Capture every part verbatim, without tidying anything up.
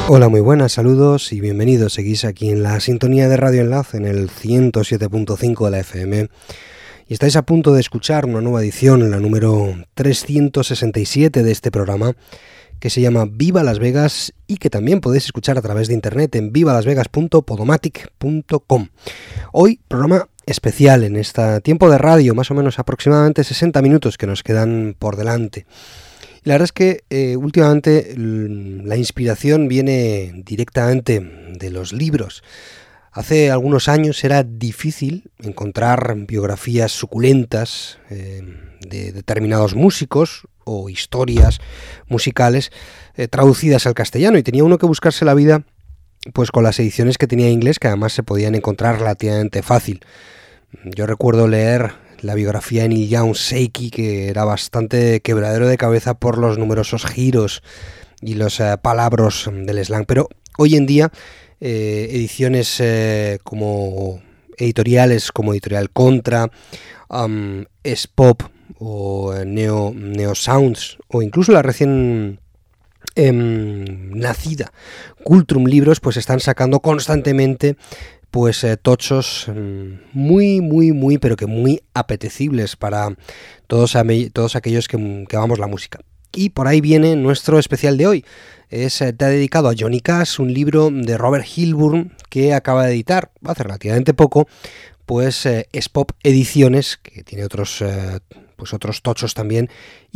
Hola, muy buenas, saludos y bienvenidos. Seguís aquí en la sintonía de Radio Enlace en el ciento siete punto cinco de la F M y estáis a punto de escuchar una nueva edición, la número trescientos sesenta y siete de este programa, que se llama Viva Las Vegas y que también podéis escuchar a través de internet en viva las vegas punto podomatic punto com. Hoy programa especial en este tiempo de radio, más o menos aproximadamente sesenta minutos que nos quedan por delante. La verdad es que eh, últimamente la inspiración viene directamente de los libros. Hace algunos años era difícil encontrar biografías suculentas eh, de determinados músicos o historias musicales eh, traducidas al castellano, y tenía uno que buscarse la vida pues con las ediciones que tenía en inglés, que además se podían encontrar relativamente fácil. Yo recuerdo leer la biografía de Neil Young, Shaky, que era bastante quebradero de cabeza por los numerosos giros y los eh, palabras del slang, pero hoy en día eh, ediciones eh, como editoriales como Editorial Contra, um, S-Pop o Neo, Neo Sounds, o incluso la recién eh, nacida Cultrum Libros, pues están sacando constantemente pues eh, tochos muy, muy, muy, pero que muy apetecibles para todos, todos aquellos que, que amamos la música. Y por ahí viene nuestro especial de hoy. Es eh, dedicado a Johnny Cash, un libro de Robert Hilburn que acaba de editar hace relativamente poco, pues eh, S-Pop Ediciones, que tiene otros, eh, pues otros tochos también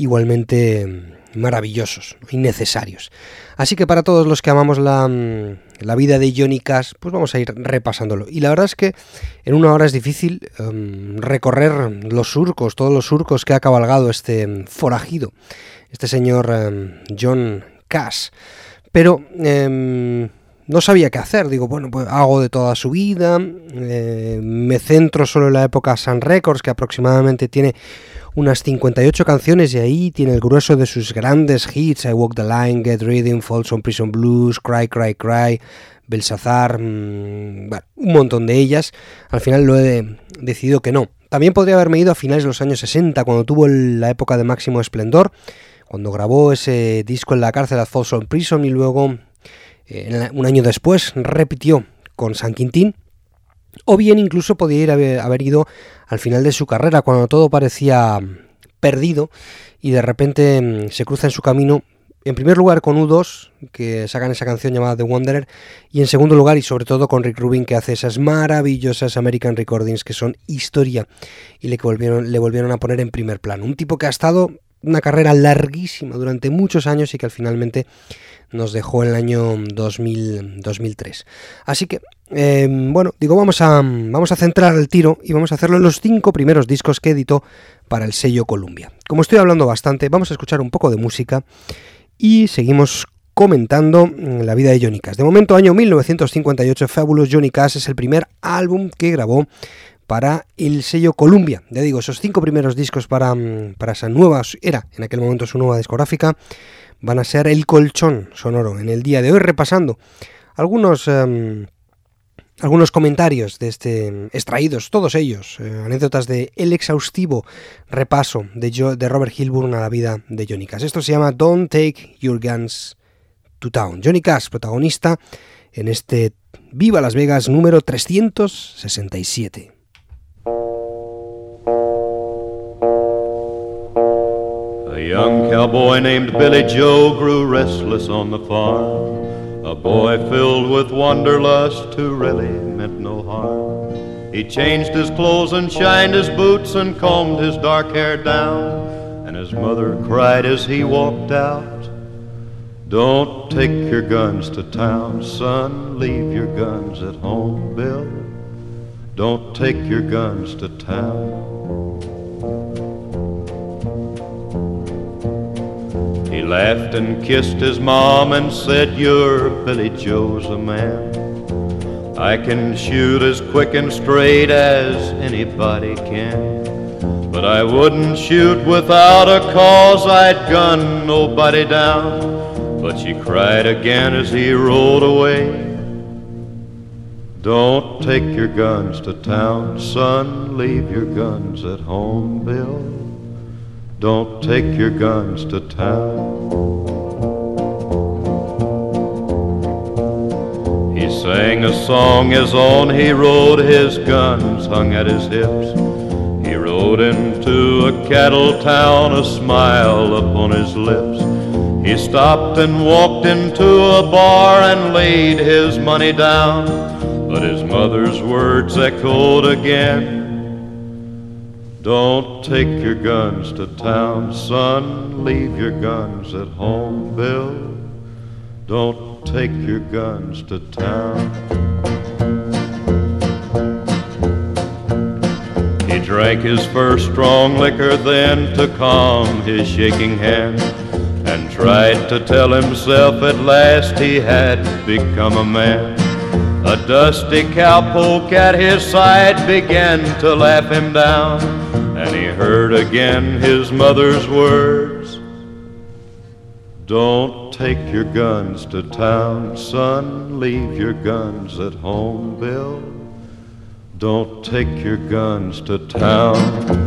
igualmente maravillosos y necesarios. Así que para todos los que amamos la, la vida de Johnny Cash, pues vamos a ir repasándolo. Y la verdad es que en una hora es difícil um, recorrer los surcos, todos los surcos que ha cabalgado este forajido, este señor um, John Cash. Pero um, no sabía qué hacer. Digo, bueno, pues hago de toda su vida, eh, me centro solo en la época Sun Records, que aproximadamente tiene unas cincuenta y ocho canciones, y ahí tiene el grueso de sus grandes hits: I Walk the Line, Get Reading, Folsom Prison Blues, Cry, Cry, Cry, Belsazar, mmm, bueno, un montón de ellas. Al final lo he decidido que no. También podría haberme ido a finales de los años sesenta, cuando tuvo la época de máximo esplendor, cuando grabó ese disco en la cárcel, a Folsom Prison, y luego eh, un año después repitió con San Quintín. O bien incluso podía ir haber, haber ido al final de su carrera, cuando todo parecía perdido, y de repente se cruza en su camino, en primer lugar con U dos, que sacan esa canción llamada The Wanderer, y en segundo lugar y sobre todo con Rick Rubin, que hace esas maravillosas American Recordings que son historia y le volvieron, le volvieron a poner en primer plano. Un tipo que ha estado una carrera larguísima durante muchos años y que finalmente nos dejó en el año dos mil, dos mil tres. Así que, eh, bueno, digo, vamos a, vamos a centrar el tiro y vamos a hacerlo en los cinco primeros discos que editó para el sello Columbia. Como estoy hablando bastante, vamos a escuchar un poco de música y seguimos comentando la vida de Johnny Cash. De momento, año mil novecientos cincuenta y ocho, Fabulous Johnny Cash es el primer álbum que grabó para el sello Columbia. Ya digo, esos cinco primeros discos para, para esa nueva, era en aquel momento su nueva discográfica, van a ser el colchón sonoro en el día de hoy, repasando algunos, um, algunos comentarios de este, extraídos, todos ellos, eh, anécdotas de el exhaustivo repaso de, jo, de Robert Hilburn a la vida de Johnny Cash. Esto se llama Don't Take Your Guns to Town. Johnny Cash, protagonista en este Viva Las Vegas número trescientos sesenta y siete. A young cowboy named Billy Joe grew restless on the farm, a boy filled with wanderlust who really meant no harm. He changed his clothes and shined his boots and combed his dark hair down, and his mother cried as he walked out, "Don't take your guns to town, son, leave your guns at home, Bill. Don't take your guns to town." He laughed and kissed his mom and said, "You're Billy Joe's a man. I can shoot as quick and straight as anybody can, but I wouldn't shoot without a cause, I'd gun nobody down." But she cried again as he rode away, "Don't take your guns to town, son, leave your guns at home, Bill. Don't take your guns to town." sang a song his own, he rode, his guns hung at his hips. He rode into a cattle town, a smile upon his lips. He stopped and walked into a bar and laid his money down, but his mother's words echoed again. Don't take your guns to town, son, leave your guns at home, Bill. Don't take your guns to town. He drank his first strong liquor then to calm his shaking hand, and tried to tell himself at last he had become a man. A dusty cowpoke at his side began to laugh him down, and he heard again his mother's words. Don't take your guns to town, son, leave your guns at home, Bill. Don't take your guns to town.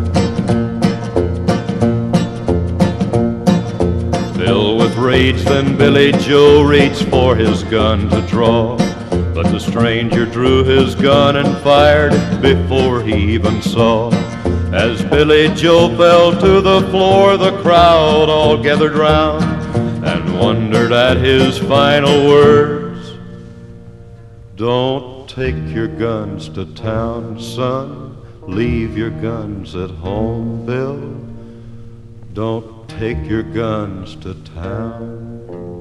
Bill with rage, then Billy Joe reached for his gun to draw, but the stranger drew his gun and fired it before he even saw. As Billy Joe fell to the floor, the crowd all gathered round and wondered at his final words. Don't take your guns to town, son, leave your guns at home, Bill. Don't take your guns to town.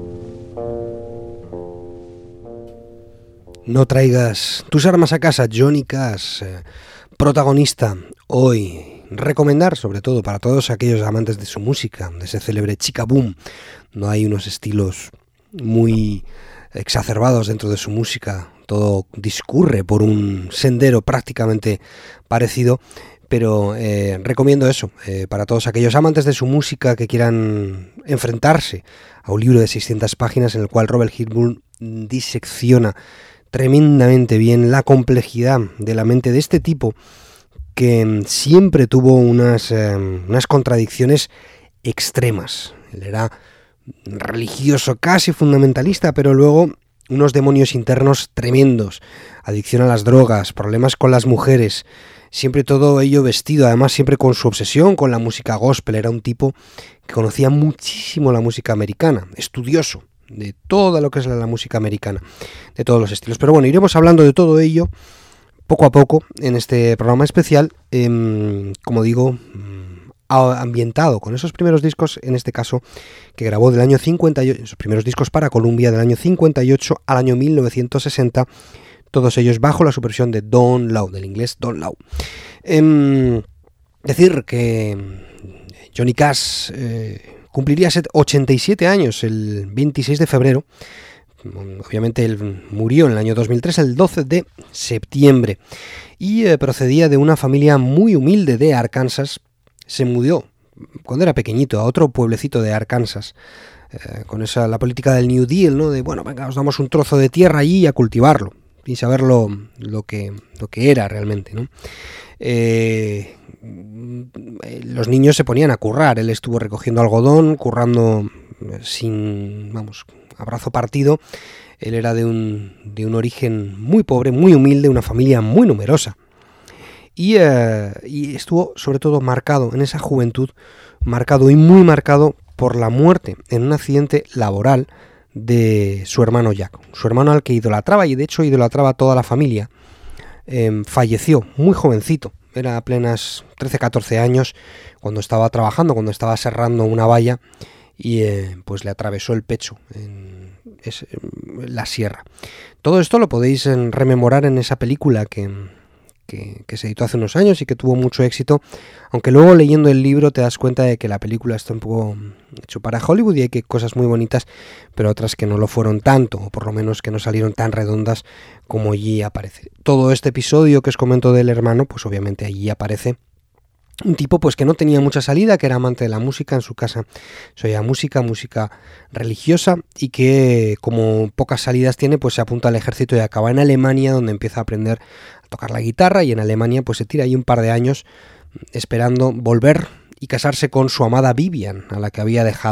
No traigas tus armas a casa, Johnny Cash, eh, protagonista hoy. Recomendar, sobre todo para todos aquellos amantes de su música, de ese célebre chica boom. No hay unos estilos muy exacerbados dentro de su música, todo discurre por un sendero prácticamente parecido, pero eh, recomiendo eso, eh, para todos aquellos amantes de su música que quieran enfrentarse a un libro de seiscientas páginas en el cual Robert Hilburn disecciona tremendamente bien la complejidad de la mente de este tipo, que siempre tuvo unas, eh, unas contradicciones extremas. Él era religioso, casi fundamentalista, pero luego unos demonios internos tremendos, adicción a las drogas, problemas con las mujeres, siempre todo ello vestido, además siempre con su obsesión con la música gospel. Era un tipo que conocía muchísimo la música americana, estudioso de todo lo que es la, la música americana, de todos los estilos. Pero bueno, iremos hablando de todo ello poco a poco en este programa especial, eh, como digo, ambientado con esos primeros discos, en este caso, que grabó del año cincuenta y ocho, esos primeros discos para Columbia del año cincuenta y ocho al año mil novecientos sesenta, todos ellos bajo la supervisión de Don Law, del inglés Don Law. Eh, decir que Johnny Cash eh, cumpliría ochenta y siete años el veintiséis de febrero. Obviamente él murió en el año dos mil tres, el doce de septiembre, y eh, procedía de una familia muy humilde de Arkansas. Se mudó cuando era pequeñito a otro pueblecito de Arkansas, eh, con esa la política del New Deal, ¿no? De bueno, venga, os damos un trozo de tierra allí y a cultivarlo, sin saber lo, lo, que, lo que era realmente, ¿no? Eh, los niños se ponían a currar. Él estuvo recogiendo algodón, currando sin, vamos, a brazo partido. Él era de un, de un origen muy pobre, muy humilde, una familia muy numerosa. Y, eh, y estuvo sobre todo marcado en esa juventud, marcado y muy marcado por la muerte en un accidente laboral de su hermano Jack, su hermano al que idolatraba, y de hecho idolatraba a toda la familia. Eh, falleció muy jovencito, era apenas trece catorce años, cuando estaba trabajando, cuando estaba serrando una valla, y eh, pues le atravesó el pecho en, es, en la sierra. Todo esto lo podéis en, rememorar en esa película que, que, que se editó hace unos años y que tuvo mucho éxito, aunque luego leyendo el libro te das cuenta de que la película está un poco hecho para Hollywood y hay que cosas muy bonitas, pero otras que no lo fueron tanto, o por lo menos que no salieron tan redondas como allí aparece. Todo este episodio que os comento del hermano, pues obviamente allí aparece un tipo pues que no tenía mucha salida, que era amante de la música, en su casa se oía música, música religiosa, y que como pocas salidas tiene, pues se apunta al ejército y acaba en Alemania, donde empieza a aprender a tocar la guitarra, y en Alemania pues se tira ahí un par de años esperando volver y casarse con su amada Vivian, a la que había dejado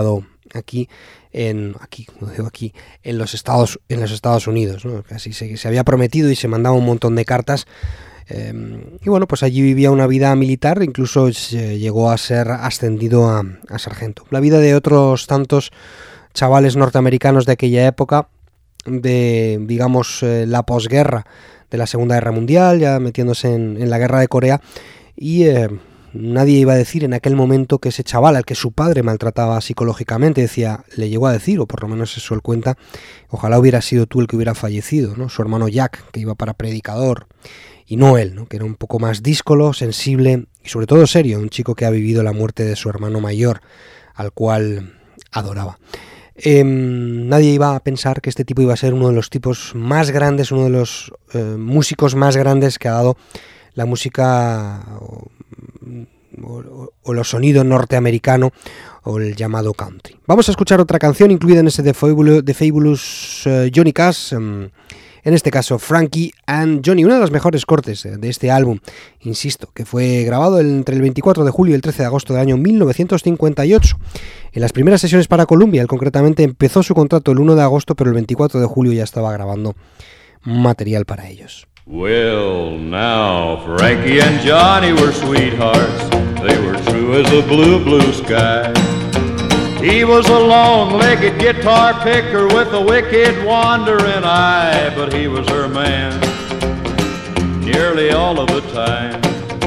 aquí en aquí, como digo aquí, en los Estados en los Estados Unidos, ¿no? Así se, se había prometido y se mandaba un montón de cartas. Eh, y bueno, pues allí vivía una vida militar, incluso se llegó a ser ascendido a, a sargento. La vida de otros tantos chavales norteamericanos de aquella época, de, digamos, eh, la posguerra de la Segunda Guerra Mundial, ya metiéndose en, en la guerra de Corea, y eh, nadie iba a decir en aquel momento que ese chaval al que su padre maltrataba psicológicamente, decía, le llegó a decir, o por lo menos eso él cuenta, ojalá hubiera sido tú el que hubiera fallecido, ¿no? Su hermano Jack, que iba para predicador, y no él, ¿no? Que era un poco más díscolo, sensible y sobre todo serio, un chico que ha vivido la muerte de su hermano mayor, al cual adoraba. Eh, nadie iba a pensar que este tipo iba a ser uno de los tipos más grandes, uno de los eh, músicos más grandes que ha dado la música o, o, o los sonidos norteamericano o el llamado country. Vamos a escuchar otra canción incluida en ese The Fabulous, The Fabulous uh, Johnny Cash, um, en este caso Frankie and Johnny, una de las mejores cortes de este álbum, insisto, que fue grabado entre el veinticuatro de julio y el trece de agosto del año mil novecientos cincuenta y ocho. En las primeras sesiones para Columbia, él concretamente empezó su contrato el uno de agosto, pero el veinticuatro de julio ya estaba grabando material para ellos. Well, now Frankie and Johnny were sweethearts. They were true as a blue, blue sky. He was a long-legged guitar picker with a wicked wandering eye, but he was her man nearly all of the time.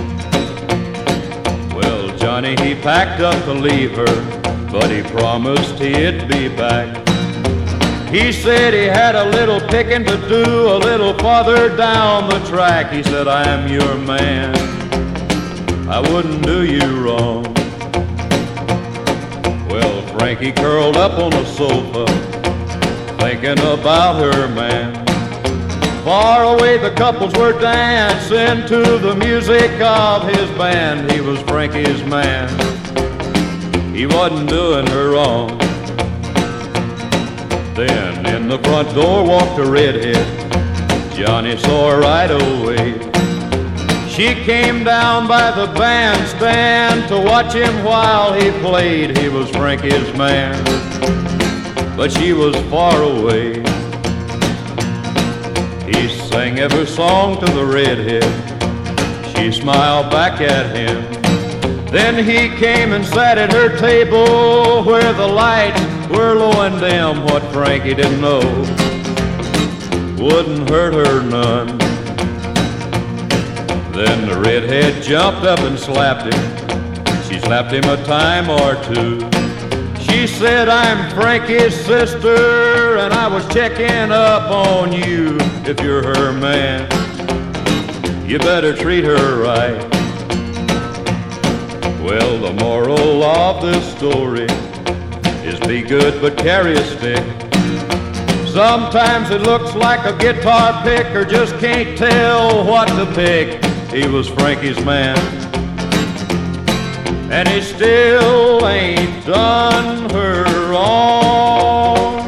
Well, Johnny, he packed up to leave her, but he promised he'd be back. He said he had a little picking to do a little farther down the track. He said, I am your man, I wouldn't do you wrong. Well, Frankie curled up on the sofa, thinking about her man. Far away the couples were dancing to the music of his band. He was Frankie's man, he wasn't doing her wrong. Then in the front door walked a redhead. Johnny saw her right away. She came down by the bandstand to watch him while he played. He was Frankie's man, but she was far away. He sang every song to the redhead. She smiled back at him. Then he came and sat at her table where the lights were low and dim. What Frankie didn't know wouldn't hurt her none. Then the redhead jumped up and slapped him. She slapped him a time or two. She said, I'm Frankie's sister, and I was checking up on you. If you're her man, you better treat her right. Well, the moral of this story is be good but carry a stick. Sometimes it looks like a guitar picker just can't tell what to pick. He was Frankie's man, and he still ain't done her wrong.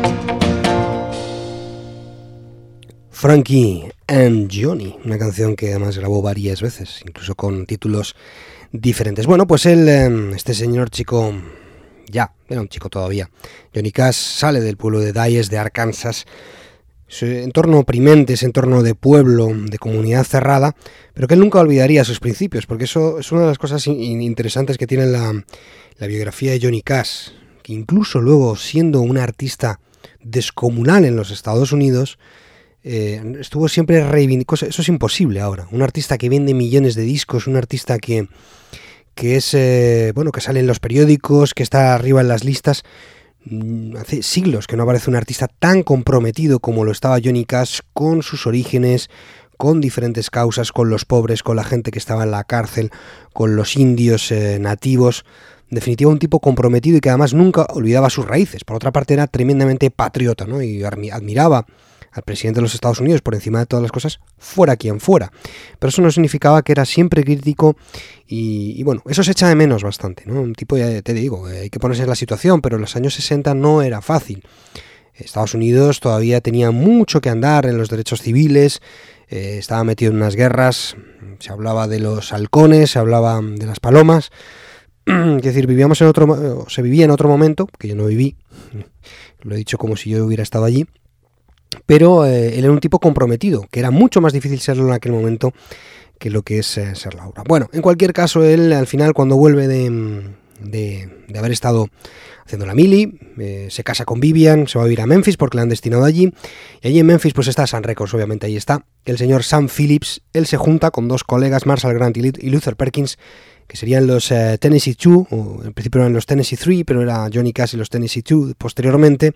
Frankie and Johnny, una canción que además grabó varias veces, incluso con títulos diferentes. Bueno, pues él, este señor chico, ya, era un chico todavía, Johnny Cash, sale del pueblo de Dyess, de Arkansas. Ese entorno oprimente, ese entorno de pueblo, de comunidad cerrada, pero que él nunca olvidaría sus principios, porque eso es una de las cosas interesantes que tiene la, la biografía de Johnny Cash, que incluso luego, siendo un artista descomunal en los Estados Unidos, eh, estuvo siempre reivindicando. Eso es imposible ahora. Un artista que vende millones de discos, un artista que, que es eh, bueno, que sale en los periódicos, que está arriba en las listas. Hace siglos que no aparece un artista tan comprometido como lo estaba Johnny Cash con sus orígenes, con diferentes causas, con los pobres, con la gente que estaba en la cárcel, con los indios eh, nativos. En definitiva, un tipo comprometido y que además nunca olvidaba sus raíces. Por otra parte, era tremendamente patriota, ¿no? Y admiraba al presidente de los Estados Unidos por encima de todas las cosas, fuera quien fuera. Pero eso no significaba que era siempre crítico y, y bueno, eso se echa de menos bastante, ¿no? Un tipo, ya te digo, hay que ponerse en la situación, pero en los años sesenta no era fácil. Estados Unidos todavía tenía mucho que andar en los derechos civiles, eh, estaba metido en unas guerras, se hablaba de los halcones, se hablaba de las palomas. Es decir, vivíamos en otro, se vivía en otro momento, que yo no viví, lo he dicho como si yo hubiera estado allí, pero eh, él era un tipo comprometido, que era mucho más difícil serlo en aquel momento que lo que es eh, serlo ahora. Bueno, en cualquier caso, él al final, cuando vuelve de, de, de haber estado haciendo la mili, eh, se casa con Vivian, se va a vivir a Memphis porque le han destinado allí, y allí en Memphis pues está Sun Records, obviamente ahí está el señor Sam Phillips. Él se junta con dos colegas, Marshall Grant y Luther Perkins, que serían los eh, Tennessee Two, o en principio eran los Tennessee Three, pero era Johnny Cash y los Tennessee Two posteriormente.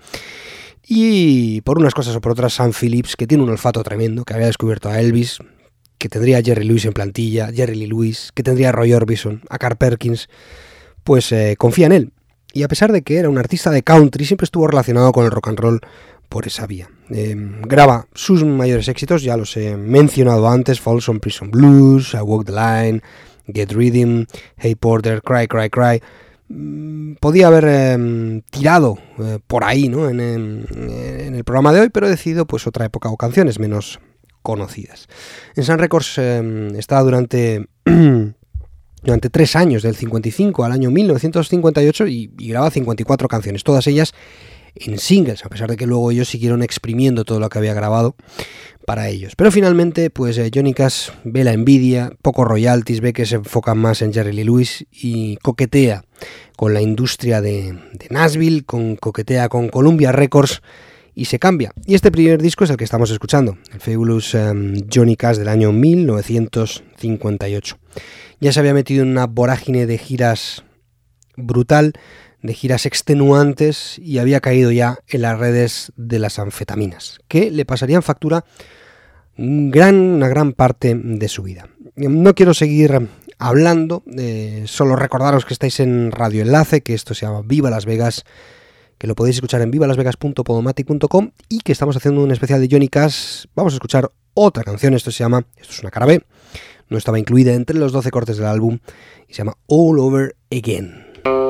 Y por unas cosas o por otras, Sam Phillips, que tiene un olfato tremendo, que había descubierto a Elvis, que tendría a Jerry Lewis en plantilla, Jerry Lee Lewis, que tendría a Roy Orbison, a Carl Perkins, pues eh, confía en él. Y a pesar de que era un artista de country, siempre estuvo relacionado con el rock and roll por esa vía. Eh, graba sus mayores éxitos, ya los he mencionado antes: Folsom Prison Blues, I Walk the Line, Get Rhythm, Hey Porter, Cry, Cry, Cry. Podía haber eh, tirado eh, por ahí, ¿no? en, en, en el programa de hoy, pero he decidido pues otra época o canciones menos conocidas. En Sun Records eh, estaba durante durante tres años, del cincuenta y cinco al año mil novecientos cincuenta y ocho, y, y graba cincuenta y cuatro canciones, todas ellas en singles, a pesar de que luego ellos siguieron exprimiendo todo lo que había grabado para ellos. Pero finalmente, pues eh, Johnny Cash ve la envidia, pocos royalties, ve que se enfocan más en Jerry Lee Lewis y coquetea con la industria de, de Nashville, con, coquetea con Columbia Records y se cambia. Y este primer disco es el que estamos escuchando, el Fabulous um, Johnny Cash del año mil novecientos cincuenta y ocho. Ya se había metido en una vorágine de giras brutal, de giras extenuantes, y había caído ya en las redes de las anfetaminas, que le pasarían factura gran, una gran parte de su vida. No quiero seguir hablando, eh, solo recordaros que estáis en Radio Enlace, que esto se llama Viva Las Vegas, que lo podéis escuchar en viva las vegas punto podomatic punto com, y que estamos haciendo un especial de Johnny Cash. Vamos a escuchar otra canción, esto se llama, esto es una cara B, no estaba incluida entre los doce cortes del álbum, y se llama All Over Again.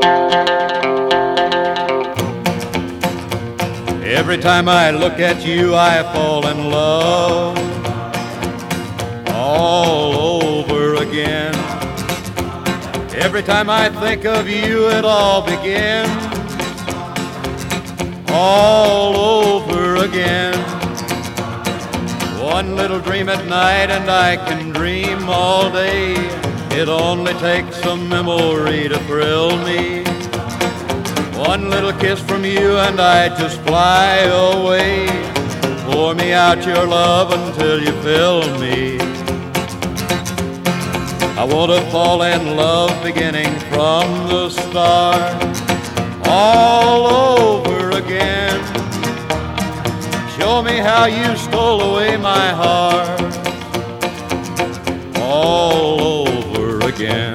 Every time I look at you, I fall in love all over again. Every time I think of you, it all begins all over again. One little dream at night and I can dream all day. It only takes a memory to thrill me. One little kiss from you and I just fly away. Pour me out your love until you fill me. I want to fall in love beginning from the start, all over again. Show me how you stole away my heart, all over again.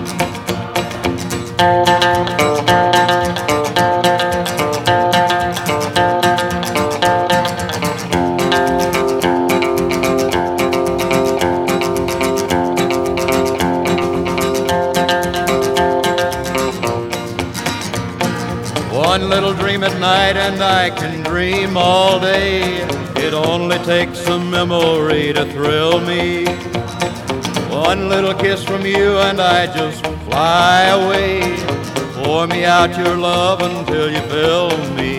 One little dream at night and I can dream all day. It only takes a memory to thrill me. One little kiss from you and I just fly away. Pour me out your love until you fill me.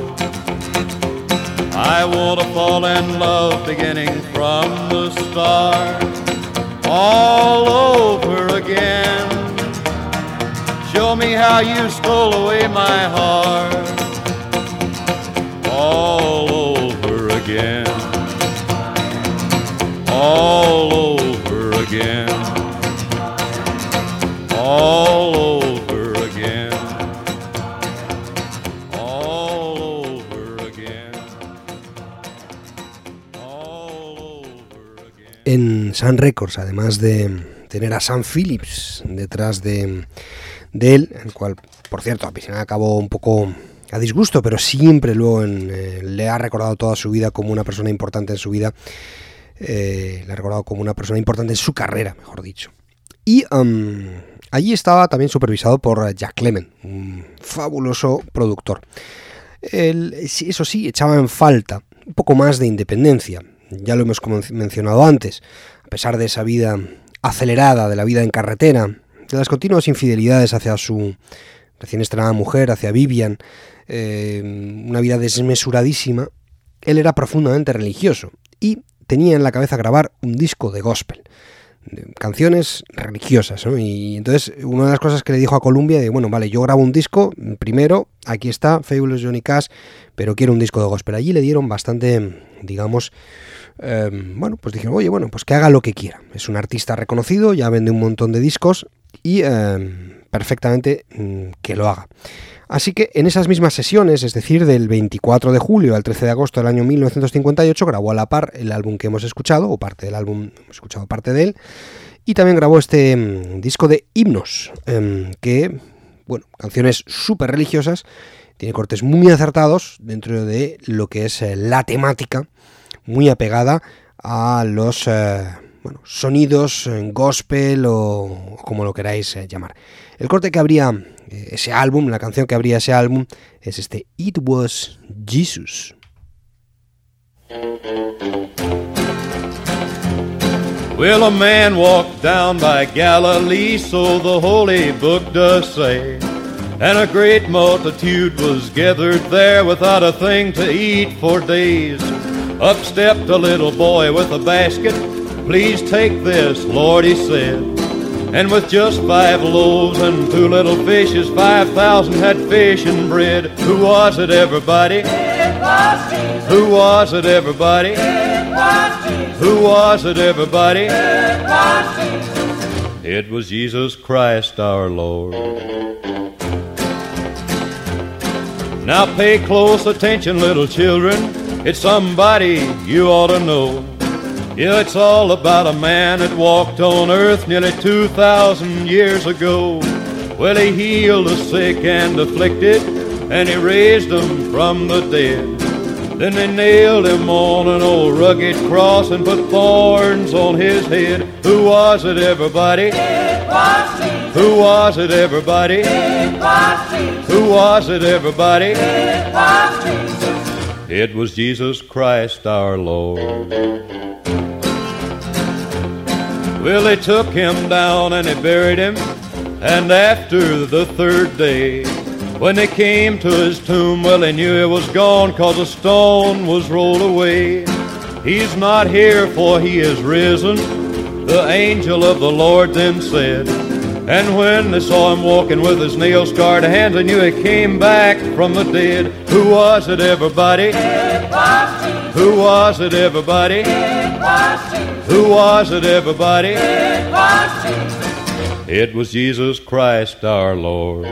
I want to fall in love beginning from the start, all over again. Show me how you stole away my heart, all over again, all over again, all over again, all over again, all over again. En Sun Records, además de tener a Sam Phillips detrás de de él, el cual, por cierto, a Piscina acabó un poco a disgusto, pero siempre luego en, eh, le ha recordado toda su vida como una persona importante en su vida, eh, le ha recordado como una persona importante en su carrera, mejor dicho. Y um, allí estaba también supervisado por Jack Clement, un fabuloso productor. Él, eso sí, echaba en falta un poco más de independencia, ya lo hemos mencionado antes, a pesar de esa vida acelerada, de la vida en carretera, de las continuas infidelidades hacia su recién estrenada mujer, hacia Vivian, eh, una vida desmesuradísima, él era profundamente religioso y tenía en la cabeza grabar un disco de gospel, de canciones religiosas, ¿no? Y entonces una de las cosas que le dijo a Columbia, de bueno, vale, yo grabo un disco, primero, aquí está, Fabulous Johnny Cash, pero quiero un disco de gospel. Allí le dieron bastante, digamos, eh, bueno, pues dijeron, oye, bueno, pues que haga lo que quiera. Es un artista reconocido, ya vende un montón de discos y eh, perfectamente mm, que lo haga. Así que en esas mismas sesiones, es decir, del veinticuatro de julio al trece de agosto del año mil novecientos cincuenta y ocho, grabó a la par el álbum que hemos escuchado, o parte del álbum, hemos escuchado parte de él, y también grabó este um, disco de himnos, um, que, bueno, canciones súper religiosas, tiene cortes muy acertados dentro de lo que es eh, la temática, muy apegada a los eh, bueno, sonidos en gospel o como lo queráis eh, llamar. El corte que abría eh, ese álbum, la canción que abría ese álbum, es este It Was Jesus. Well, a man walked down by Galilee, so the holy book does say, and a great multitude was gathered there without a thing to eat for days. Up stepped a little boy with a basket. Please take this, Lord, he said. And with just five loaves and two little fishes, five thousand had fish and bread. Who was it, everybody? It was Jesus. Who was it, everybody? It was Jesus. Who was it, everybody? It was Jesus. It was Jesus Christ our Lord. Now pay close attention, little children. It's somebody you ought to know. Yeah, it's all about a man that walked on earth nearly two thousand years ago. Well, he healed the sick and afflicted, and he raised them from the dead. Then they nailed him on an old rugged cross and put thorns on his head. Who was it, everybody? It was Jesus. Who was it, everybody? It was Jesus. Who was it, everybody? It was Jesus. It was Jesus Christ our Lord. Well, they took him down and they buried him, and after the third day, when they came to his tomb, well, they knew he was gone, 'cause a stone was rolled away. He's not here, for he is risen, the angel of the Lord then said. And when they saw him walking with his nail-scarred hands, they knew he came back from the dead. Who was it, everybody? It was Jesus. Who was it, everybody? It was Jesus. Who was it, everybody? It was Jesus. It was Jesus Christ our Lord.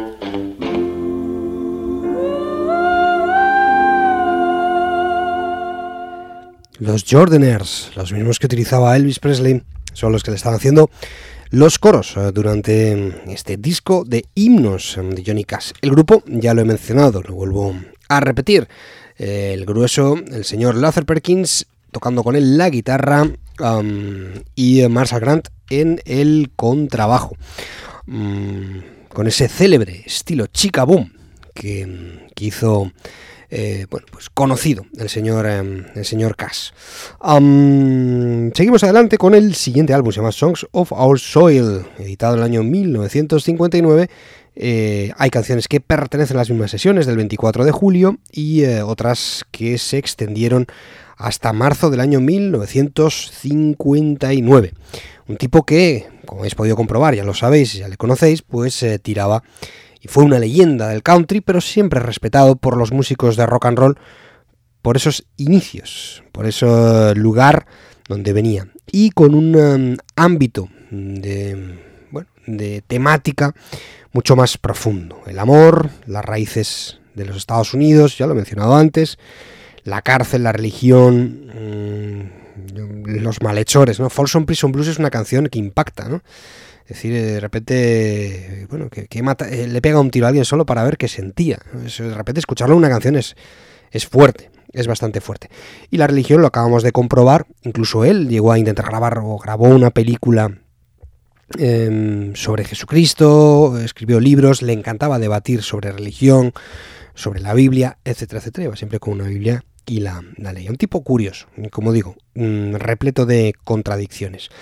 Los Jordanaires, los mismos que utilizaba Elvis Presley, son los que le están haciendo los coros durante este disco de himnos de Johnny Cash. El grupo, ya lo he mencionado, lo vuelvo a repetir. El grueso, el señor Luther Perkins, tocando con él la guitarra, um, y Marshall Grant en el contrabajo. Um, con ese célebre estilo chica boom que, que hizo... Eh, bueno, pues conocido el señor eh, el señor Cash. Um, seguimos adelante con el siguiente álbum, se llama Songs of Our Soil, editado en el año mil novecientos cincuenta y nueve. Eh, hay canciones que pertenecen a las mismas sesiones del veinticuatro de julio y eh, otras que se extendieron hasta marzo del año mil novecientos cincuenta y nueve. Un tipo que, como habéis podido comprobar, ya lo sabéis, ya le conocéis, pues eh, tiraba y fue una leyenda del country, pero siempre respetado por los músicos de rock and roll por esos inicios, por ese lugar donde venía. Y con un um, ámbito de, bueno, de temática mucho más profundo. El amor, las raíces de los Estados Unidos, ya lo he mencionado antes, la cárcel, la religión, mmm, los malhechores, ¿no? Folsom Prison Blues es una canción que impacta, ¿no? Es decir, de repente, bueno, que, que mata, eh, le pega un tiro a alguien solo para ver qué sentía. Eso, de repente escucharlo en una canción es, es fuerte, es bastante fuerte. Y la religión lo acabamos de comprobar, incluso él llegó a intentar grabar o grabó una película eh, sobre Jesucristo, escribió libros, le encantaba debatir sobre religión, sobre la Biblia, etcétera, etcétera. Iba siempre con una Biblia y la, la leía. Un tipo curioso, como digo, um, repleto de contradicciones.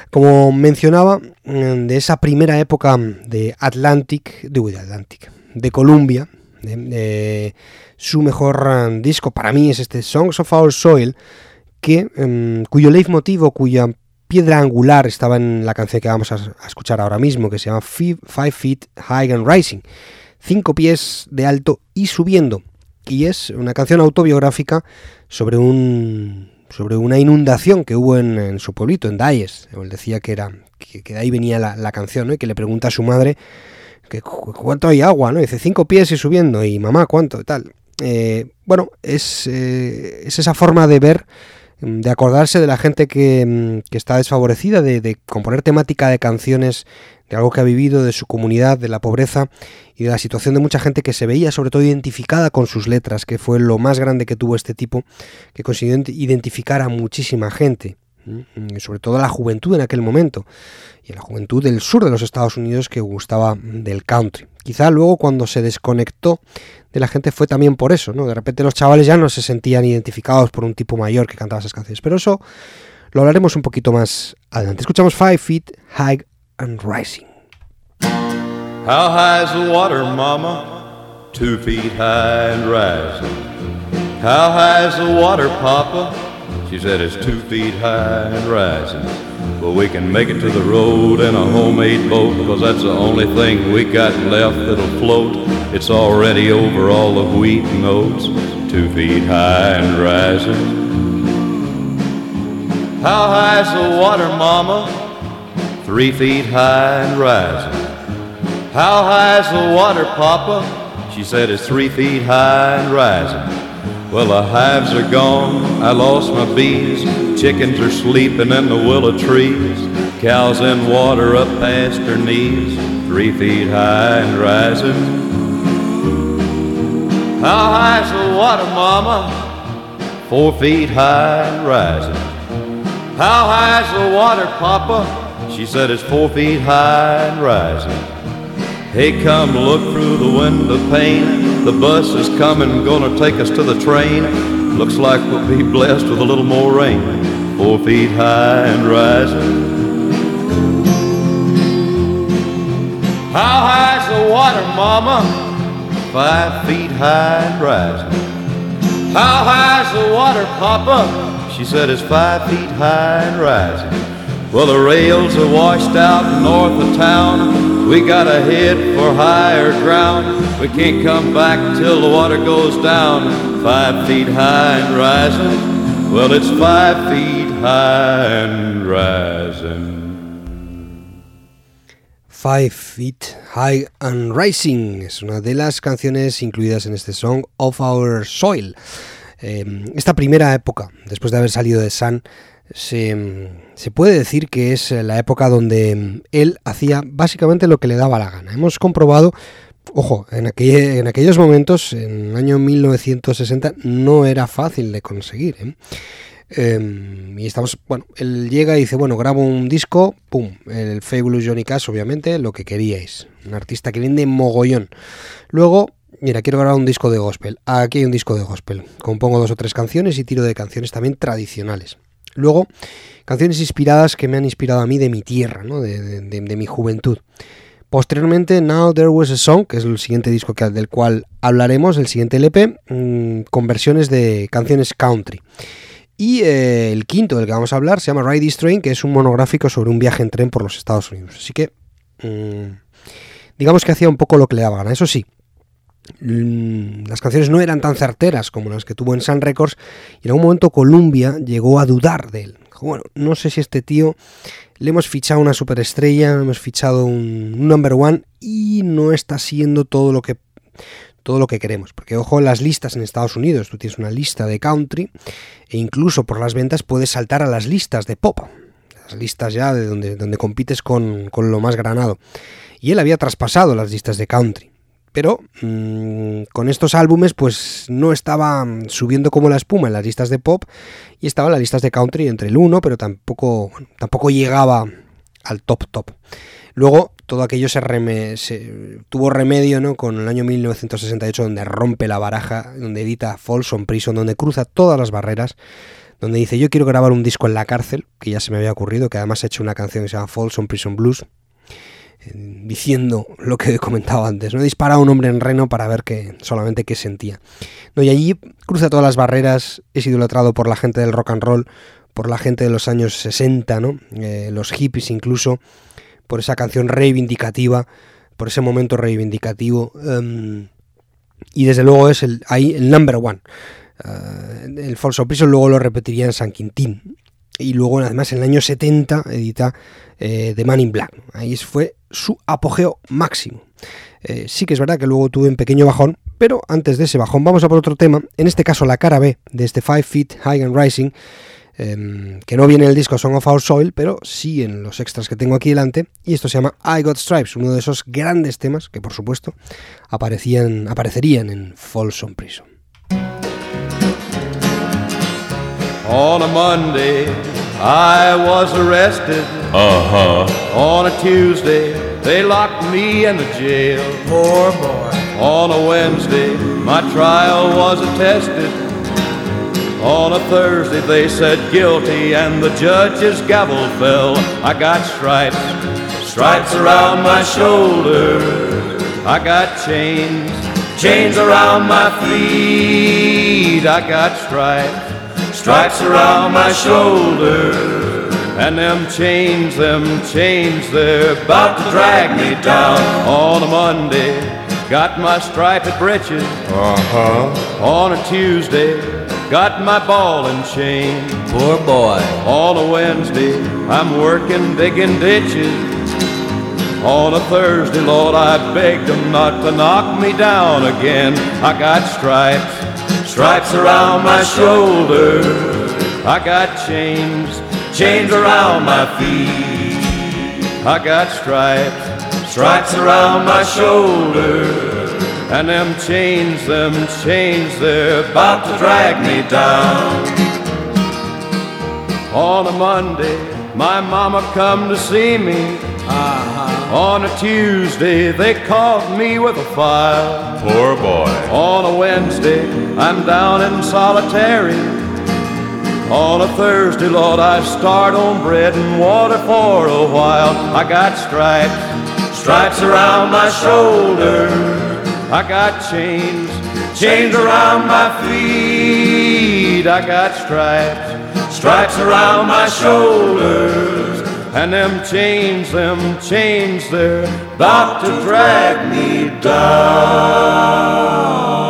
Como mencionaba, de esa primera época de Atlantic, de Atlantic, de Columbia, de, de su mejor disco para mí es este Songs of Our Soil, que, um, cuyo leitmotiv, cuya piedra angular estaba en la canción que vamos a, a escuchar ahora mismo, que se llama Five Feet High and Rising, cinco pies de alto y subiendo, y es una canción autobiográfica sobre un sobre una inundación que hubo en, en su pueblito, en Dyess. Él decía que era que, que de ahí venía la, la canción, ¿no? Y que le pregunta a su madre que cu- cuánto hay agua, ¿no? Y dice cinco pies y subiendo, y mamá, ¿cuánto? Y tal. Eh, bueno, es, eh, es esa forma de ver, de acordarse de la gente que, que está desfavorecida, de, de componer temática de canciones de algo que ha vivido, de su comunidad, de la pobreza y de la situación de mucha gente que se veía sobre todo identificada con sus letras, que fue lo más grande que tuvo este tipo, que consiguió identificar a muchísima gente, sobre todo a la juventud en aquel momento, y a la juventud del sur de los Estados Unidos que gustaba del country. Quizá luego cuando se desconectó de la gente fue también por eso, ¿no? De repente los chavales ya no se sentían identificados por un tipo mayor que cantaba esas canciones, pero eso lo hablaremos un poquito más adelante. Escuchamos Five Feet High and Rising. How high is the water, mama? Two feet high and rising. How high is the water, papa? She said it's two feet high and rising. But we can make it to the road in a homemade boat, 'cause that's the only thing we got left that'll float. It's already over all the wheat and oats, two feet high and rising. How high is the water, mama? Three feet high and rising. How high is the water, papa? She said it's three feet high and rising. Well, the hives are gone, I lost my bees. Chickens are sleeping in the willow trees. Cows in water up past her knees, three feet high and rising. How high is the water, mama? Four feet high and rising. How high is the water, papa? She said it's four feet high and rising. Hey, come look through the window pane. The bus is coming, gonna take us to the train. Looks like we'll be blessed with a little more rain. Four feet high and rising. How high is the water, mama? Five feet high and rising. How high is the water, papa? She said it's five feet high and rising. Well, the rails are washed out north of town. We gotta head for higher ground. We can't come back till the water goes down. Five feet high and rising. Well, it's five feet high and rising. Five Feet High and Rising es una de las canciones incluidas en este Song of Our Soil. Eh, esta primera época, después de haber salido de Sun, se, se puede decir que es la época donde él hacía básicamente lo que le daba la gana. Hemos comprobado, ojo, en, aquel, en aquellos momentos, en el año mil novecientos sesenta, no era fácil de conseguir, ¿eh? Eh, y estamos, bueno, él llega y dice, bueno, grabo un disco, pum, el Fabulous Johnny Cash, obviamente, lo que queríais, un artista que vende mogollón. Luego, mira, quiero grabar un disco de gospel, aquí hay un disco de gospel, compongo dos o tres canciones y tiro de canciones también tradicionales. Luego, canciones inspiradas que me han inspirado a mí de mi tierra, ¿no? de, de, de, de mi juventud. Posteriormente, Now There Was a Song, que es el siguiente disco que, del cual hablaremos, el siguiente L P, mmm, con versiones de canciones country. Y eh, el quinto del que vamos a hablar se llama Ride This Train, que es un monográfico sobre un viaje en tren por los Estados Unidos. Así que, mmm, digamos que hacía un poco lo que le daba gana. Eso sí, mmm, las canciones no eran tan certeras como las que tuvo en Sun Records, y en algún momento Columbia llegó a dudar de él. Bueno, no sé si este tío le hemos fichado una superestrella, hemos fichado un, un number one y no está siendo todo lo que todo lo que queremos, porque ojo, las listas en Estados Unidos, tú tienes una lista de country e incluso por las ventas puedes saltar a las listas de pop, las listas ya de donde, donde compites con, con lo más granado, y él había traspasado las listas de country, pero mmm, con estos álbumes pues no estaba subiendo como la espuma en las listas de pop y estaba en las listas de country entre el uno, pero tampoco, bueno, tampoco llegaba al top top. Luego todo aquello se, reme, se tuvo remedio, ¿no? Con el año mil novecientos sesenta y ocho, donde rompe la baraja, donde edita Folsom Prison, donde cruza todas las barreras, donde dice: yo quiero grabar un disco en la cárcel, que ya se me había ocurrido, que además he hecho una canción que se llama Folsom Prison Blues, eh, diciendo lo que he comentado antes, ¿no? He disparado a un hombre en Reno para ver que, solamente qué sentía, ¿no? Y allí cruza todas las barreras, es idolatrado por la gente del rock and roll, por la gente de los años sesenta, ¿no? Eh, los hippies incluso, por esa canción reivindicativa, por ese momento reivindicativo, um, y desde luego es el, ahí el number one. Uh, el Folsom Prison luego lo repetiría en San Quintín, y luego además en el año setenta edita eh, The Man in Black. Ahí fue su apogeo máximo. Eh, sí que es verdad que luego tuve un pequeño bajón, pero antes de ese bajón vamos a por otro tema, en este caso la cara B de este Five Feet High and Rising, eh, que no viene en el disco Song of Our Soil, pero sí en los extras que tengo aquí delante, y esto se llama I Got Stripes, uno de esos grandes temas que por supuesto aparecían, aparecerían en Folsom Prison. On a Monday, I was arrested. Uh-huh. On a Tuesday, they locked me in the jail. Poor boy. On a Wednesday, my trial was attested. On a Thursday, they said guilty, and the judge's gavel fell. I got stripes, stripes around my shoulder. I got chains, chains around my feet. I got stripes, stripes around my shoulder. And them chains, them chains, they're about to drag me down. On a Monday, got my striped breeches. Uh-huh. On a Tuesday, got my ball and chain. Poor boy. On a Wednesday, I'm working digging ditches. On a Thursday, Lord, I begged them not to knock me down again. I got stripes, stripes around my shoulder. I got chains, chains around my feet. I got stripes, stripes around my shoulder. And them chains, them chains, they're about to drag me down. On a Monday, my mama come to see me. Uh-huh. On a Tuesday, they caught me with a file. Poor boy. On a Wednesday, I'm down in solitary. On a Thursday, Lord, I start on bread and water for a while. I got stripes, stripes around my shoulder. I got chains, chains around my feet. I got stripes, stripes around my shoulders. And them chains, them chains, they're about to drag me down.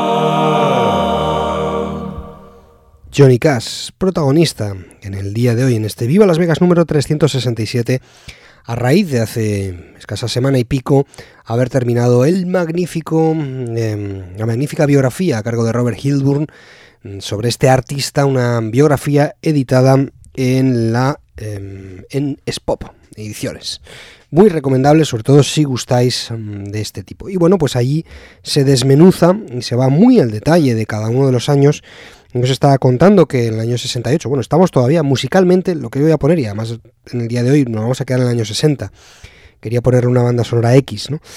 Johnny Cash, protagonista en el día de hoy en este Viva Las Vegas número trescientos sesenta y siete, a raíz de hace escasa semana y pico haber terminado el magnífico, eh, la magnífica biografía a cargo de Robert Hilburn sobre este artista, una biografía editada en la eh, en Spop Ediciones. Muy recomendable, sobre todo si gustáis um, de este tipo. Y bueno, pues allí se desmenuza y se va muy al detalle de cada uno de los años. Nos estaba contando que en el año sesenta y ocho, bueno, estamos todavía musicalmente, lo que voy a poner, y además en el día de hoy nos vamos a quedar en el año sesenta. Quería ponerle una banda sonora X, ¿no?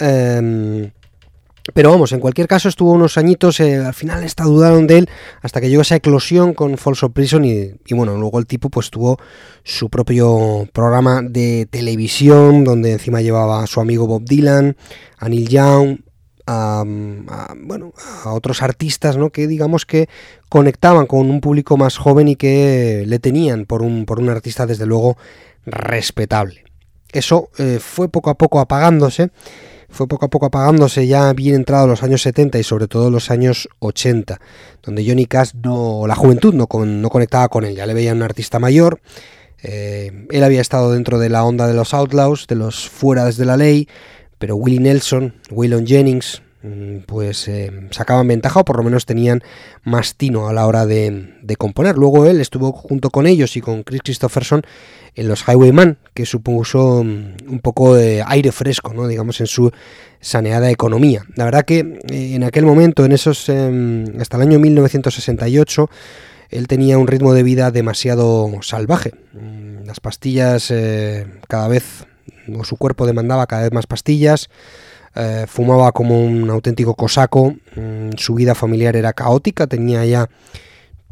Eh, pero vamos, en cualquier caso estuvo unos añitos, eh, al final esta dudaron de él, hasta que llegó esa eclosión con Folsom Prison y, y bueno, luego el tipo pues tuvo su propio programa de televisión, donde encima llevaba a su amigo Bob Dylan, a Neil Young, A, a, bueno, a otros artistas, ¿no? Que digamos que conectaban con un público más joven y que le tenían por un, por un artista desde luego respetable. Eso eh, fue poco a poco apagándose, fue poco a poco apagándose ya bien entrado los años setenta y sobre todo los años ochenta, donde Johnny Cash, no, la juventud no, con, no conectaba con él, ya le veían un artista mayor. Eh, él había estado dentro de la onda de los Outlaws, de los fuera desde la ley, pero Willie Nelson, Waylon Jennings, pues eh, sacaban ventaja o por lo menos tenían más tino a la hora de, de componer. Luego él estuvo junto con ellos y con Chris Christopherson en los Highwayman, que supuso un poco de aire fresco, ¿no? Digamos, en su saneada economía. La verdad que eh, en aquel momento, en esos eh, hasta el año mil novecientos sesenta y ocho, él tenía un ritmo de vida demasiado salvaje. Las pastillas eh, cada vez, o su cuerpo demandaba cada vez más pastillas, eh, fumaba como un auténtico cosaco, mm, su vida familiar era caótica, tenía ya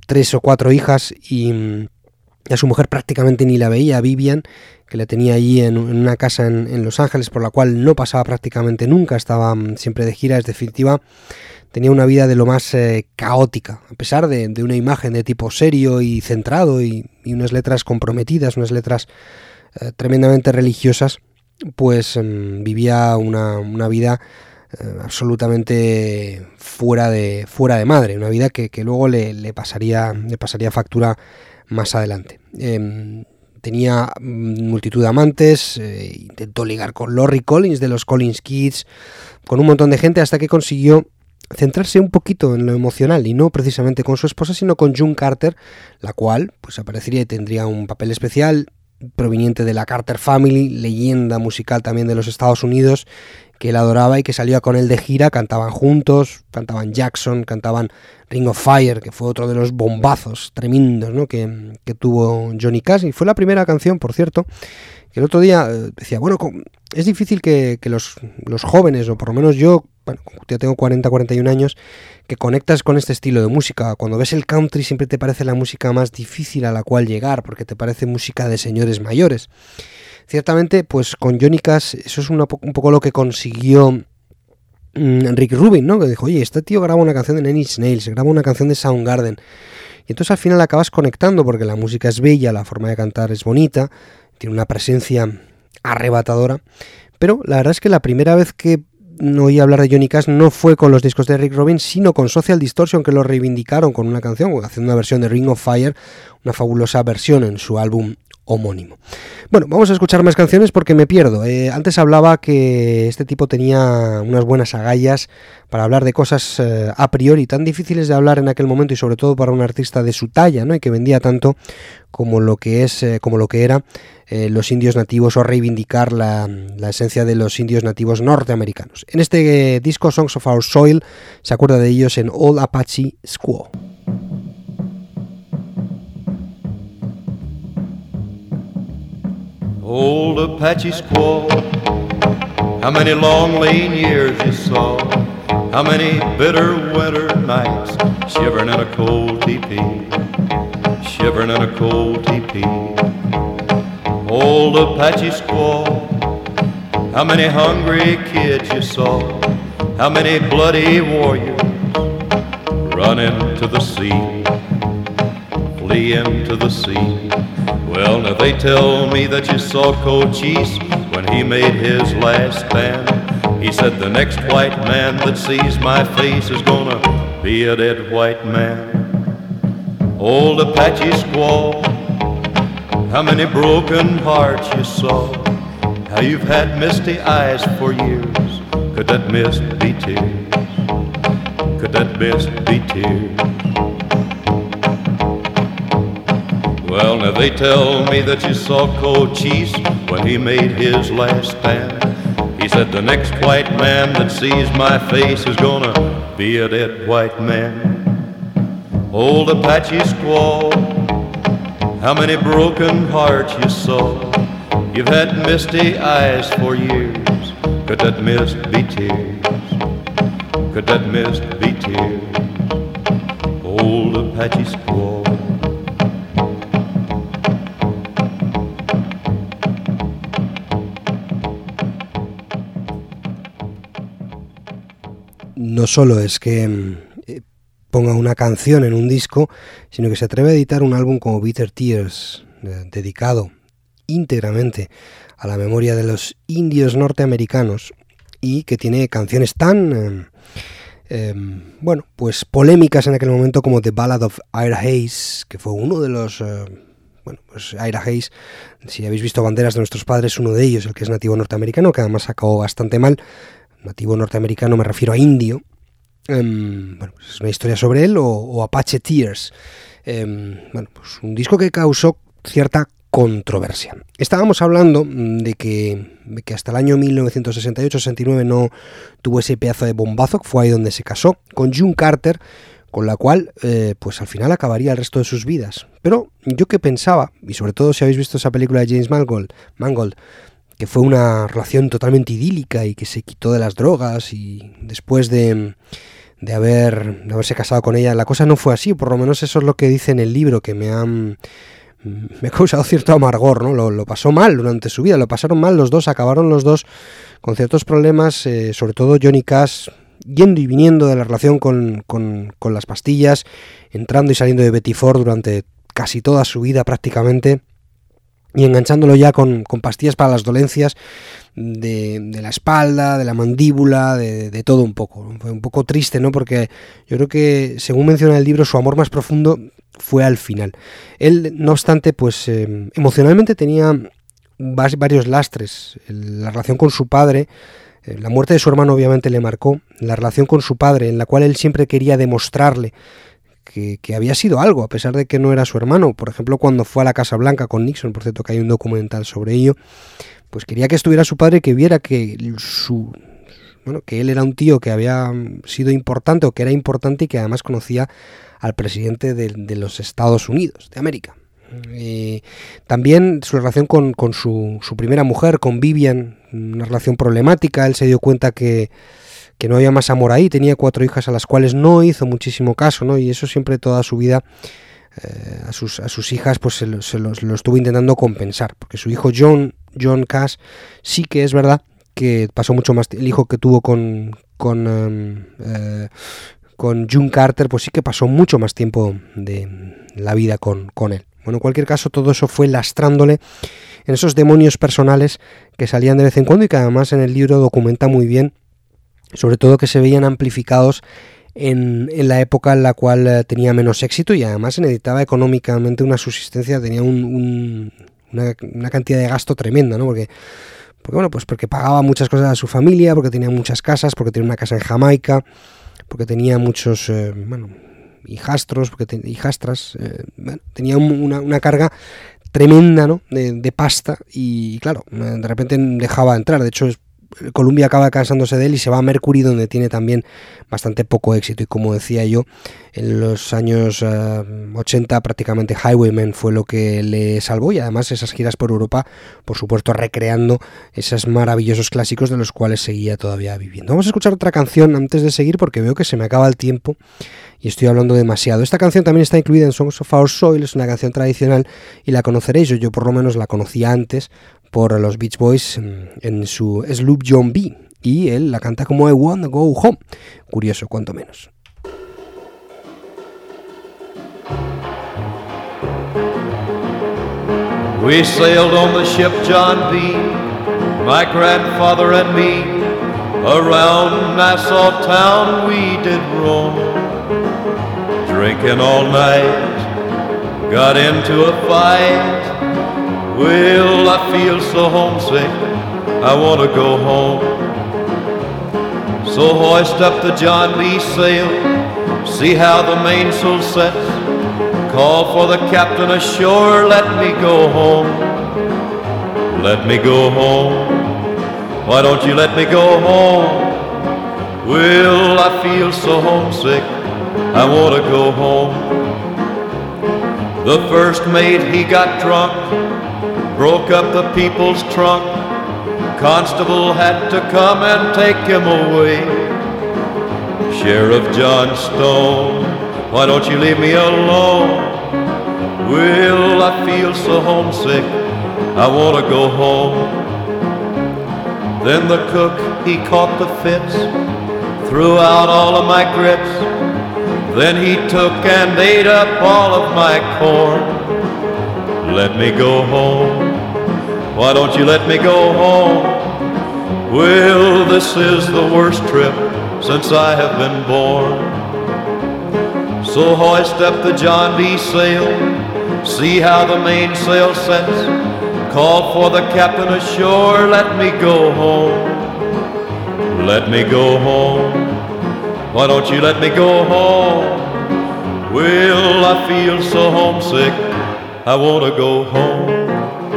tres o cuatro hijas y a su mujer prácticamente ni la veía, a Vivian, que la tenía allí en, en una casa en, en Los Ángeles, por la cual no pasaba prácticamente nunca, estaba siempre de gira. En definitiva, tenía una vida de lo más eh, caótica, a pesar de, de una imagen de tipo serio y centrado y, y unas letras comprometidas, unas letras eh, tremendamente religiosas, pues eh, vivía una, una vida eh, absolutamente fuera de, fuera de madre, una vida que, que luego le, le, pasaría, le pasaría factura más adelante. Eh, tenía multitud de amantes, eh, intentó ligar con Lorrie Collins de los Collins Kids, con un montón de gente, hasta que consiguió centrarse un poquito en lo emocional, y no precisamente con su esposa, sino con June Carter, la cual pues aparecería y tendría un papel especial, proveniente de la Carter Family, leyenda musical también de los Estados Unidos, que él adoraba y que salía con él de gira. Cantaban juntos, cantaban Jackson, cantaban Ring of Fire, que fue otro de los bombazos tremendos, ¿no?, que, que tuvo Johnny Cash, y fue la primera canción, por cierto, que el otro día eh, decía, bueno, es difícil que, que los, los jóvenes, o por lo menos yo, bueno, ya tengo cuarenta, cuarenta y un años, que conectas con este estilo de música. Cuando ves el country siempre te parece la música más difícil a la cual llegar, porque te parece música de señores mayores. Ciertamente, pues con Johnny Cash eso es una, un poco lo que consiguió mmm, Rick Rubin, ¿no? Que dijo, oye, este tío graba una canción de Nine Inch Nails, graba una canción de Soundgarden. Y entonces al final acabas conectando, porque la música es bella, la forma de cantar es bonita, tiene una presencia arrebatadora. Pero la verdad es que la primera vez que oí hablar de Johnny Cash no fue con los discos de Rick Rubin, sino con Social Distortion, que lo reivindicaron con una canción, haciendo una versión de Ring of Fire, una fabulosa versión en su álbum homónimo. Bueno, vamos a escuchar más canciones porque me pierdo. Eh, antes hablaba que este tipo tenía unas buenas agallas para hablar de cosas eh, a priori tan difíciles de hablar en aquel momento, y sobre todo para un artista de su talla, ¿no?, y que vendía tanto como lo que es, eh, como lo que era eh, los indios nativos, o reivindicar la, la esencia de los indios nativos norteamericanos. En este eh, disco, Songs of Our Soil, se acuerda de ellos en Old Apache Squaw. Old Apache squaw, how many long lean years you saw, how many bitter winter nights, shivering in a cold teepee, shivering in a cold teepee. Old Apache squaw, how many hungry kids you saw, how many bloody warriors run into the sea, flee into the sea. Well, now they tell me that you saw Cochise when he made his last stand. He said the next white man that sees my face is gonna be a dead white man. Old Apache squaw, how many broken hearts you saw, how you've had misty eyes for years. Could that mist be tears? Could that mist be tears? Well, now they tell me that you saw Cochise when he made his last stand. He said the next white man that sees my face is gonna be a dead white man. Old Apache squaw, how many broken hearts you saw, you've had misty eyes for years. Could that mist be tears? Could that mist be tears? Old Apache squaw. No solo es que eh, ponga una canción en un disco, sino que se atreve a editar un álbum como Bitter Tears, eh, dedicado íntegramente a la memoria de los indios norteamericanos, y que tiene canciones tan, eh, eh, bueno, pues polémicas en aquel momento, como The Ballad of Ira Hayes, que fue uno de los... Eh, bueno, pues Ira Hayes, si habéis visto Banderas de Nuestros Padres, uno de ellos, el que es nativo norteamericano, que además acabó bastante mal. Nativo norteamericano me refiero a indio. Um, bueno, pues es una historia sobre él, o, o Apache Tears. Um, bueno, pues un disco que causó cierta controversia. Estábamos hablando de que, de que hasta el año mil novecientos sesenta y ocho sesenta y nueve no tuvo ese pedazo de bombazo, que fue ahí donde se casó con June Carter, con la cual eh, pues al final acabaría el resto de sus vidas. Pero yo que pensaba, y sobre todo si habéis visto esa película de James Mangold, Mangold que fue una relación totalmente idílica y que se quitó de las drogas, y después de, de, haber, de haberse casado con ella. La cosa no fue así, por lo menos eso es lo que dice en el libro, que me han... me ha causado cierto amargor, ¿no? Lo, lo pasó mal durante su vida, lo pasaron mal los dos, acabaron los dos con ciertos problemas, eh, sobre todo Johnny Cash, yendo y viniendo de la relación con, con, con las pastillas, entrando y saliendo de Betty Ford durante casi toda su vida prácticamente, y enganchándolo ya con, con pastillas para las dolencias de, de la espalda, de la mandíbula, de, de todo un poco. Fue un poco triste, ¿no? Porque yo creo que, según menciona el libro, su amor más profundo fue al final. Él, no obstante, pues eh, emocionalmente tenía varios lastres. La relación con su padre, eh, la muerte de su hermano obviamente le marcó, la relación con su padre, en la cual él siempre quería demostrarle Que, que había sido algo, a pesar de que no era su hermano. Por ejemplo, cuando fue a la Casa Blanca con Nixon, por cierto que hay un documental sobre ello, pues quería que estuviera su padre, que viera que su bueno que él era un tío que había sido importante o que era importante y que además conocía al presidente de, de los Estados Unidos de América. Eh, también su relación con, con su, su primera mujer, con Vivian, una relación problemática. Él se dio cuenta que que no había más amor ahí, tenía cuatro hijas a las cuales no hizo muchísimo caso, ¿no? Y eso siempre toda su vida eh, a, sus, a sus hijas pues se, lo, se los, lo estuvo intentando compensar, porque su hijo John, John Cash, sí que es verdad que pasó mucho más, el hijo que tuvo con, con, um, eh, con June Carter, pues sí que pasó mucho más tiempo de la vida con, con él. Bueno, en cualquier caso, todo eso fue lastrándole en esos demonios personales que salían de vez en cuando y que además en el libro documenta muy bien, sobre todo que se veían amplificados en, en la época en la cual eh, tenía menos éxito y además necesitaba económicamente una subsistencia, tenía un, un, una, una cantidad de gasto tremenda, ¿no? Porque, porque, bueno, pues porque pagaba muchas cosas a su familia, porque tenía muchas casas, porque tenía una casa en Jamaica, porque tenía muchos, eh, bueno, hijastros, porque te, hijastras, eh, bueno, tenía un, una, una carga tremenda, ¿no? De, de pasta y, claro, de repente dejaba entrar, de hecho es Columbia acaba cansándose de él y se va a Mercury, donde tiene también bastante poco éxito, y como decía yo, en los años uh, ochenta prácticamente Highwaymen fue lo que le salvó, y además esas giras por Europa, por supuesto recreando esos maravillosos clásicos de los cuales seguía todavía viviendo. Vamos a escuchar otra canción antes de seguir, porque veo que se me acaba el tiempo y estoy hablando demasiado. Esta canción también está incluida en Songs of Our Soil, es una canción tradicional y la conoceréis, yo, yo por lo menos la conocía antes por los Beach Boys en su Sloop John B, y él la canta como I Wanna Go Home. Curioso, cuanto menos. We sailed on the ship John B, my grandfather and me. Around Nassau town we did roam, drinking all night, got into a fight. Well, I feel so homesick, I want to go home. So hoist up the John B sail, see how the mainsail sets. Call for the captain ashore, let me go home. Let me go home, why don't you let me go home? Well, I feel so homesick, I want to go home. The first mate, he got drunk, broke up the people's trunk. Constable had to come and take him away. Sheriff John Stone, why don't you leave me alone? Well, I feel so homesick, I want to go home. Then the cook, he caught the fits, threw out all of my grits. Then he took and ate up all of my corn. Let me go home, why don't you let me go home? Well, this is the worst trip since I have been born. So hoist up the John B sail, see how the mainsail sets. Call for the captain ashore, let me go home. Let me go home, why don't you let me go home? Well, I feel so homesick, I want to go home.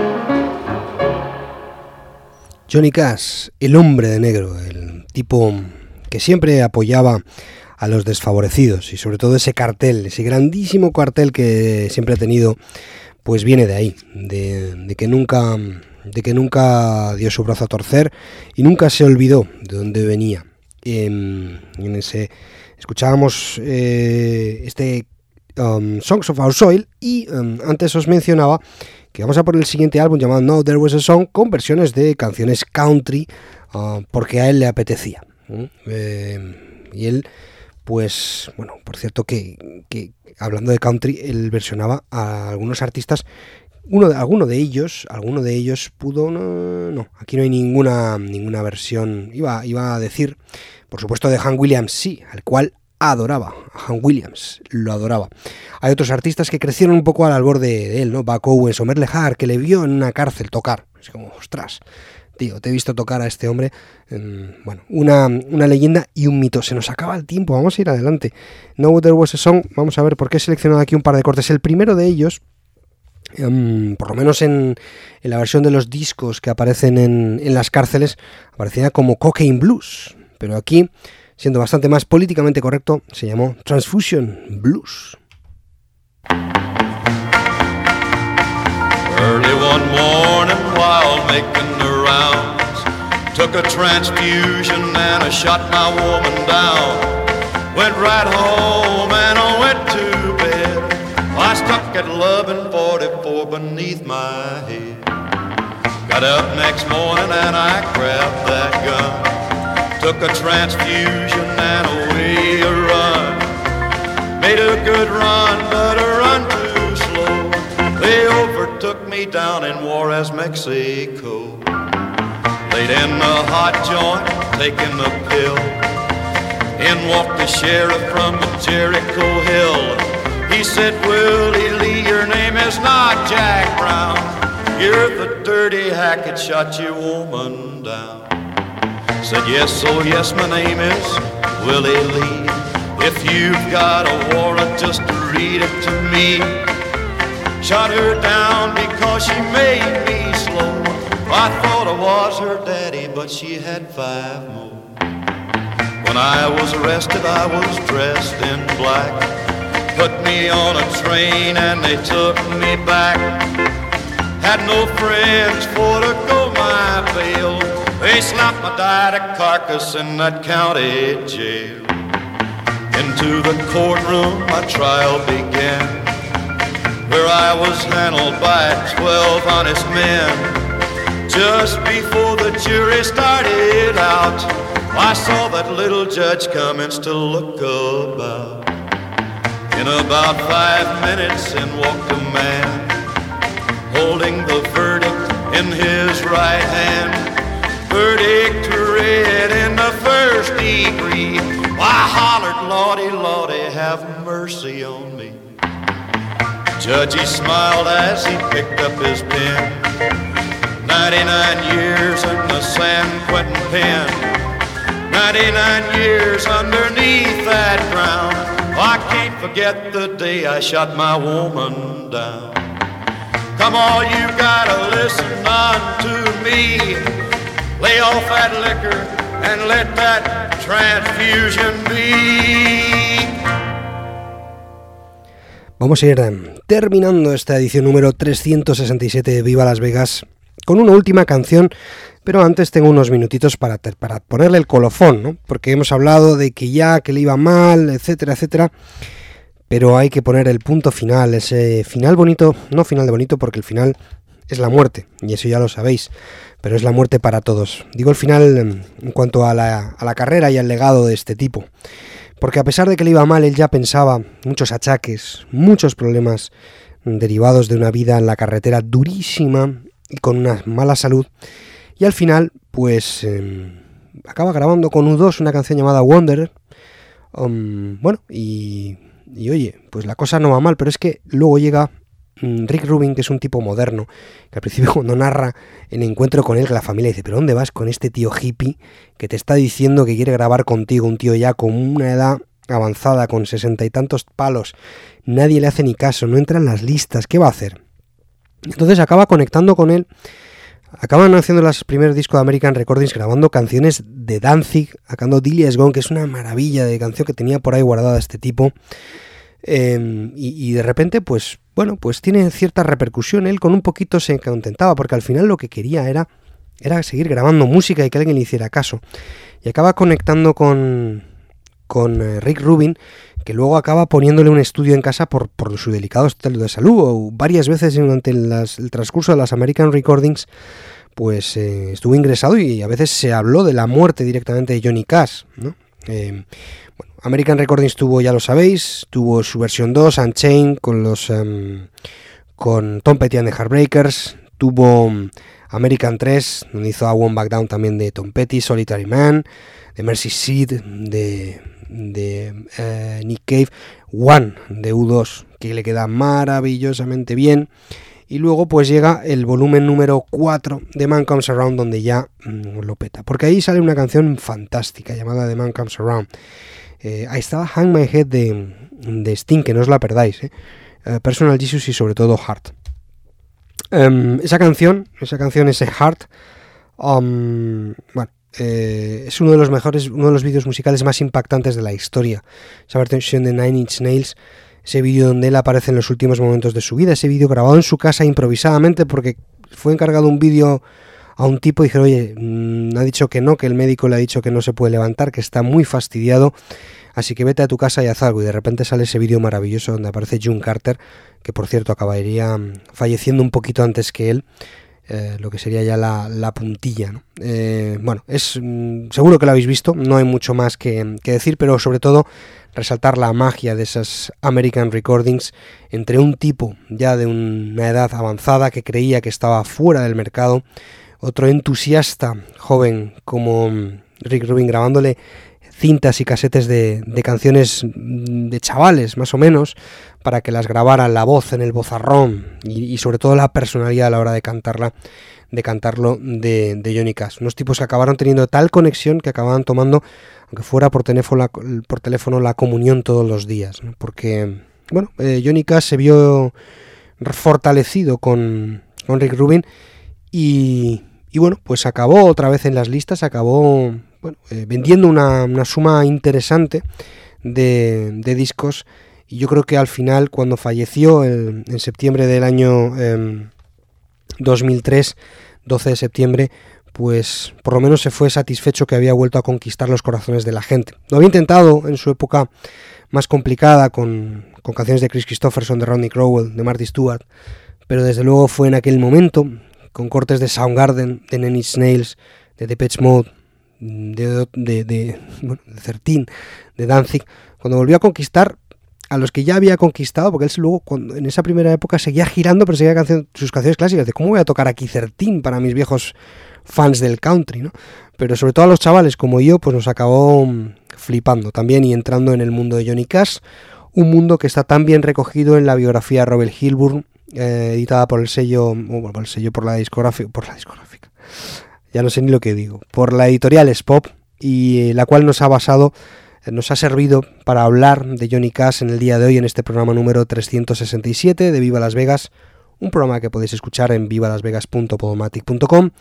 Johnny Cash, el hombre de negro, el tipo que siempre apoyaba a los desfavorecidos, y sobre todo ese cartel, ese grandísimo cartel que siempre ha tenido, pues viene de ahí, de, de que nunca, de que nunca dio su brazo a torcer y nunca se olvidó de dónde venía. En, en ese Escuchábamos eh, este um, Songs of Our Soil y um, antes os mencionaba que vamos a por el siguiente álbum llamado Now There Was a Song con versiones de canciones country uh, porque a él le apetecía. ¿Mm? Eh, y él, pues, bueno, por cierto que, que hablando de country, él versionaba a algunos artistas. Uno de, alguno de ellos, alguno de ellos pudo, no, no, aquí no hay ninguna, ninguna versión, iba, iba a decir, por supuesto de Hank Williams, sí, al cual adoraba, a Hank Williams, lo adoraba. Hay otros artistas que crecieron un poco al albor de, de él, ¿no? Buck Owens o Merle Haggard, que le vio en una cárcel tocar, es como, ostras, tío, te he visto tocar a este hombre, eh, bueno, una, una leyenda y un mito. Se nos acaba el tiempo, vamos a ir adelante. Now There Was a Song, vamos a ver por qué he seleccionado aquí un par de cortes. El primero de ellos, Um, por lo menos en, en la versión de los discos que aparecen en, en las cárceles, aparecía como Cocaine Blues, pero aquí, siendo bastante más políticamente correcto, se llamó Transfusion Blues. Early one morning while making the rounds, took a transfusion and I shot my woman down. Went right home and I went to bed. I stuck at eleven forty-four beneath my head. Got up next morning and I grabbed that gun. Took a transfusion and away I run. Made a good run, but a run too slow. They overtook me down in Juarez, Mexico. Laid in the hot joint, taking the pill. In walked the sheriff from the Jericho Hill. He said, Willie Lee, your name is not Jack Brown. You're the dirty hack that shot your woman down. Said, yes, oh yes, my name is Willie Lee. If you've got a warrant, just read it to me. Shot her down because she made me slow. I thought I was her daddy, but she had five more. When I was arrested, I was dressed in black. Put me on a train and they took me back. Had no friends for to go my bail. They slapped my died carcass in that county jail. Into the courtroom my trial began, where I was handled by twelve honest men. Just before the jury started out, I saw that little judge come and still look about. In about five minutes in walked a man, holding the verdict in his right hand. Verdict read in the first degree. I hollered, Lordy, Lordy, have mercy on me. Judge, he smiled as he picked up his pen. Ninety-nine years in the San Quentin pen. Ninety-nine years underneath that ground. I can't forget the day I shot my woman down. Come on, you gotta listen unto me. Lay off that liquor and let that transfusion be. Vamos a ir terminando esta edición número trescientos sesenta y siete de Viva Las Vegas con una última canción, pero antes tengo unos minutitos para, para ponerle el colofón, ¿no? Porque hemos hablado de que ya, que le iba mal, etcétera, etcétera, pero hay que poner el punto final, ese final bonito, no final de bonito porque el final es la muerte, y eso ya lo sabéis, pero es la muerte para todos. Digo el final en cuanto a la, a la carrera y al legado de este tipo, porque a pesar de que le iba mal, él ya pensaba muchos achaques, muchos problemas derivados de una vida en la carretera durísima y con una mala salud, y al final, pues, eh, acaba grabando con U dos una canción llamada Wanderer, um, bueno, y, y oye, pues la cosa no va mal, pero es que luego llega um, Rick Rubin, que es un tipo moderno, que al principio cuando narra el encuentro con él, que la familia dice, ¿pero dónde vas con este tío hippie que te está diciendo que quiere grabar contigo, un tío ya con una edad avanzada, con sesenta y tantos palos, nadie le hace ni caso, no entra en las listas, ¿qué va a hacer? Entonces acaba conectando con él, acaban haciendo los primeros discos de American Recordings, grabando canciones de Danzig, sacando Dilly Is Gone, que es una maravilla de canción que tenía por ahí guardada este tipo, eh, y, y de repente, pues, bueno, pues tiene cierta repercusión, él con un poquito se contentaba, porque al final lo que quería era, era seguir grabando música y que alguien le hiciera caso, y acaba conectando con... con eh, Rick Rubin, que luego acaba poniéndole un estudio en casa por, por su delicado estado de salud, o varias veces durante las, el transcurso de las American Recordings, pues eh, estuvo ingresado y a veces se habló de la muerte directamente de Johnny Cash, ¿no? Eh, bueno, American Recordings tuvo, ya lo sabéis, tuvo su versión dos, Unchained, con los um, con Tom Petty and the Heartbreakers, tuvo um, American tres, donde hizo I Won't Back Down también de Tom Petty, Solitary Man, The Mercy Seat de, de uh, Nick Cave, One de U dos, que le queda maravillosamente bien. Y luego pues llega el volumen número cuatro de Man Comes Around, donde ya mmm, lo peta. Porque ahí sale una canción fantástica llamada The Man Comes Around. Eh, ahí estaba Hang My Head de, de Sting, que no os la perdáis. Eh. Uh, Personal Jesus y sobre todo Heart. Um, esa canción, esa canción, ese Heart, um, bueno, eh, es uno de los mejores, uno de los vídeos musicales más impactantes de la historia. Esa versión de Nine Inch Nails. Ese vídeo donde él aparece en los últimos momentos de su vida, ese vídeo grabado en su casa improvisadamente porque fue encargado un vídeo a un tipo y dijeron, oye, mmm, ha dicho que no, que el médico le ha dicho que no se puede levantar, que está muy fastidiado, así que vete a tu casa y haz algo. Y de repente sale ese vídeo maravilloso donde aparece June Carter, que por cierto acabaría falleciendo un poquito antes que él, eh, lo que sería ya la, la puntilla, ¿no? Eh, bueno, es mmm, seguro que lo habéis visto, no hay mucho más que, que decir, pero sobre todo resaltar la magia de esas American Recordings entre un tipo ya de una edad avanzada que creía que estaba fuera del mercado, otro entusiasta joven como Rick Rubin grabándole cintas y casetes de, de canciones de chavales más o menos para que las grabaran, la voz en el vozarrón y, y sobre todo la personalidad a la hora de cantarla, de cantarlo de, de Johnny Cash. Unos tipos que acabaron teniendo tal conexión que acababan tomando, aunque fuera por teléfono, la, por teléfono la comunión todos los días, ¿no? Porque, bueno, eh, Johnny Cash se vio fortalecido con, con Rick Rubin y, y, bueno, pues acabó otra vez en las listas, acabó bueno, eh, vendiendo una, una suma interesante de, de discos y yo creo que al final, cuando falleció el, en septiembre del año eh, dos mil tres, doce de septiembre, pues por lo menos se fue satisfecho que había vuelto a conquistar los corazones de la gente. Lo había intentado en su época más complicada con, con canciones de Chris Christopherson, de Rodney Crowell, de Marty Stewart, pero desde luego fue en aquel momento, con cortes de Soundgarden, de Nine Inch Nails, de Depeche Mode, de, de, de, bueno, de thirteen, de Danzig, cuando volvió a conquistar a los que ya había conquistado, porque él luego cuando, en esa primera época seguía girando, pero seguía canción, sus canciones clásicas, de cómo voy a tocar aquí thirteen para mis viejos fans del country, ¿no? Pero sobre todo a los chavales como yo, pues nos acabó flipando también y entrando en el mundo de Johnny Cash, un mundo que está tan bien recogido en la biografía de Robert Hilburn, eh, editada por el sello, bueno, por el sello, por la discográfica, por la discográfica, ya no sé ni lo que digo, por la editorial Spop, y la cual nos ha basado, nos ha servido para hablar de Johnny Cash en el día de hoy en este programa número trescientos sesenta y siete de Viva Las Vegas, un programa que podéis escuchar en viva las vegas punto podomatic punto com,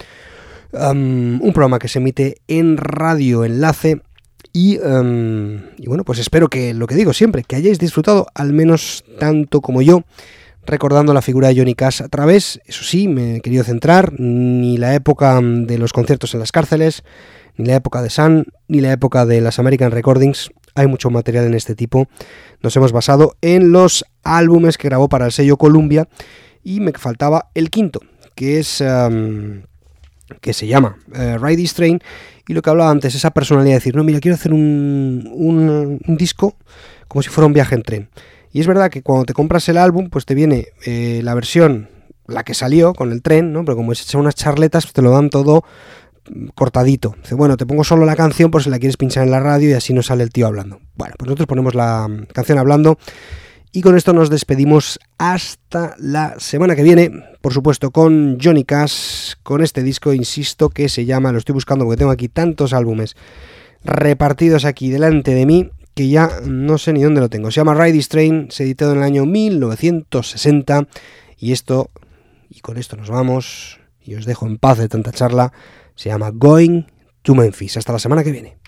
um, un programa que se emite en Radio Enlace y, um, y bueno, pues espero que lo que digo siempre, que hayáis disfrutado al menos tanto como yo, recordando la figura de Johnny Cash a través, eso sí, me he querido centrar, ni la época de los conciertos en las cárceles, ni la época de Sun, ni la época de las American Recordings. Hay mucho material en este tipo. Nos hemos basado en los álbumes que grabó para el sello Columbia y me faltaba el quinto, que es um, que se llama uh, Ride This Train, y lo que hablaba antes, esa personalidad de decir, no, mira, quiero hacer un, un, un disco como si fuera un viaje en tren. Y es verdad que cuando te compras el álbum, pues te viene eh, la versión, la que salió con el tren, ¿no? Pero como es hecha unas charletas, pues te lo dan todo cortadito. Dice, bueno, te pongo solo la canción por si la quieres pinchar en la radio y así no sale el tío hablando. Bueno, pues nosotros ponemos la canción hablando y con esto nos despedimos hasta la semana que viene, por supuesto con Johnny Cash, con este disco, insisto, que se llama, lo estoy buscando porque tengo aquí tantos álbumes repartidos aquí delante de mí que ya no sé ni dónde lo tengo. Se llama Ride This Train, se editó en el año mil novecientos sesenta y esto, y con esto nos vamos y os dejo en paz de tanta charla. Se llama Going to Memphis. Hasta la semana que viene.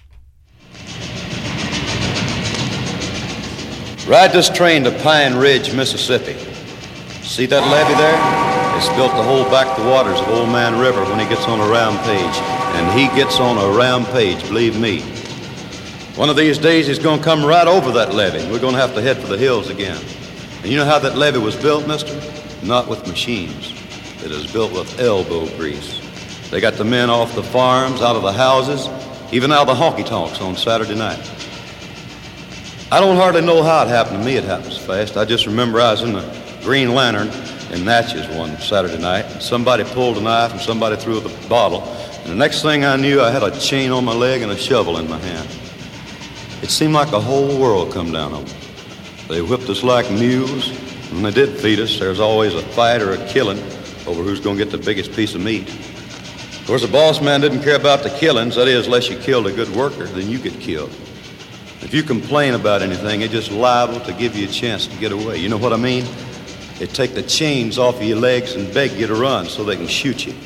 Ride this train to Pine Ridge, Mississippi. See that levee there? It's built to hold back the waters of Old Man River when he gets on a rampage. And he gets on a rampage, believe me. One of these days he's going to come right over that levee. We're going to have to head for the hills again. And you know how that levee was built, mister? Not with machines. It was built with elbow grease. They got the men off the farms, out of the houses, even out of the honky-tonks on Saturday night. I don't hardly know how it happened to me. It happens fast. I just remember I was in the Green Lantern in Natchez one Saturday night. And somebody pulled a knife and somebody threw the bottle. And the next thing I knew, I had a chain on my leg and a shovel in my hand. It seemed like the whole world come down on me. They whipped us like mules. When they did feed us, there was always a fight or a killing over who's going to get the biggest piece of meat. Of course, the boss man didn't care about the killings. That is, unless you killed a good worker, then you get killed. If you complain about anything, it's just liable to give you a chance to get away. You know what I mean? They take the chains off of your legs and beg you to run so they can shoot you.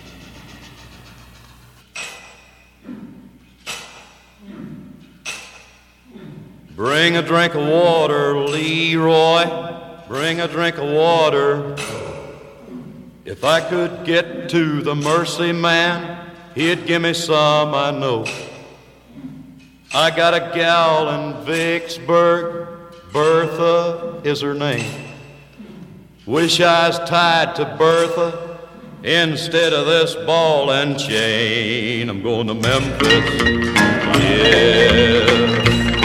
Bring a drink of water, Leroy. Bring a drink of water. If I could get to the Mercy Man, he'd give me some, I know. I got a gal in Vicksburg, Bertha is her name. Wish I was tied to Bertha instead of this ball and chain. I'm going to Memphis, yeah.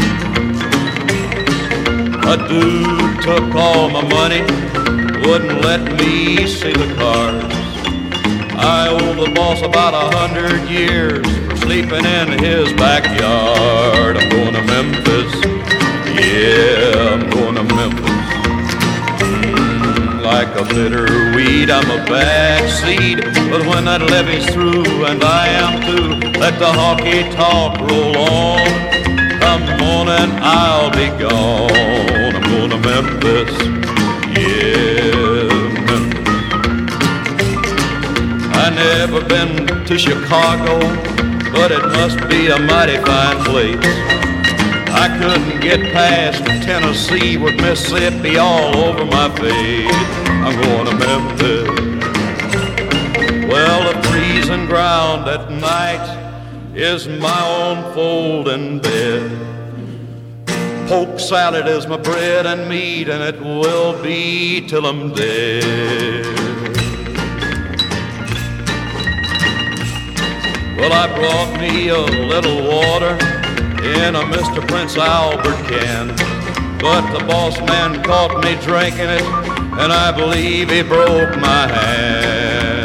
A dude took all my money, wouldn't let me see the cars. I owe the boss about a hundred years for sleeping in his backyard. I'm going to Memphis, yeah, I'm going to Memphis. Mm, like a bitter weed, I'm a bad seed, but when that levee's through, and I am too, let the honky tonk roll on. Come morning, I'll be gone. I'm going to Memphis, yeah, Memphis. I never been to Chicago, but it must be a mighty fine place. I couldn't get past Tennessee with Mississippi all over my face. I'm going to Memphis. Well, the freezing ground at night is my own folding bed. Poke salad is my bread and meat, and it will be till I'm dead. Well, I brought me a little water in a Mister Prince Albert can, but the boss man caught me drinking it, and I believe he broke my hand.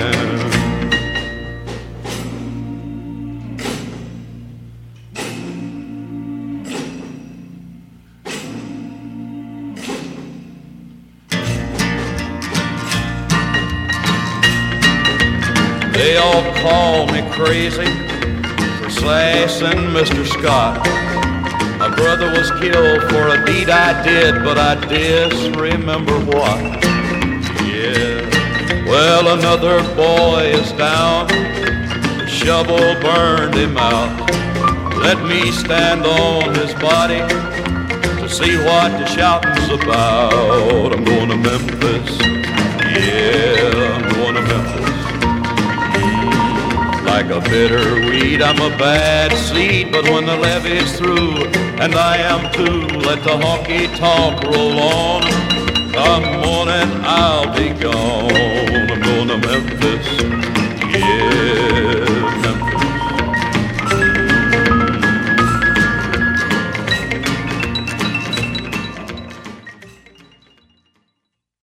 They all call me crazy for slashing Mister Scott. My brother was killed for a deed I did, but I disremember what. Yeah, well, another boy is down. The shovel burned him out. Let me stand on his body to see what the shouting's about. I'm going to Memphis. Yeah, I'm going to Memphis. Like a bitter weed, I'm a bad seed, but when the levee's through, and I am too, let the honky-tonk roll on. Come morning, I'll be gone. I'm going to Memphis.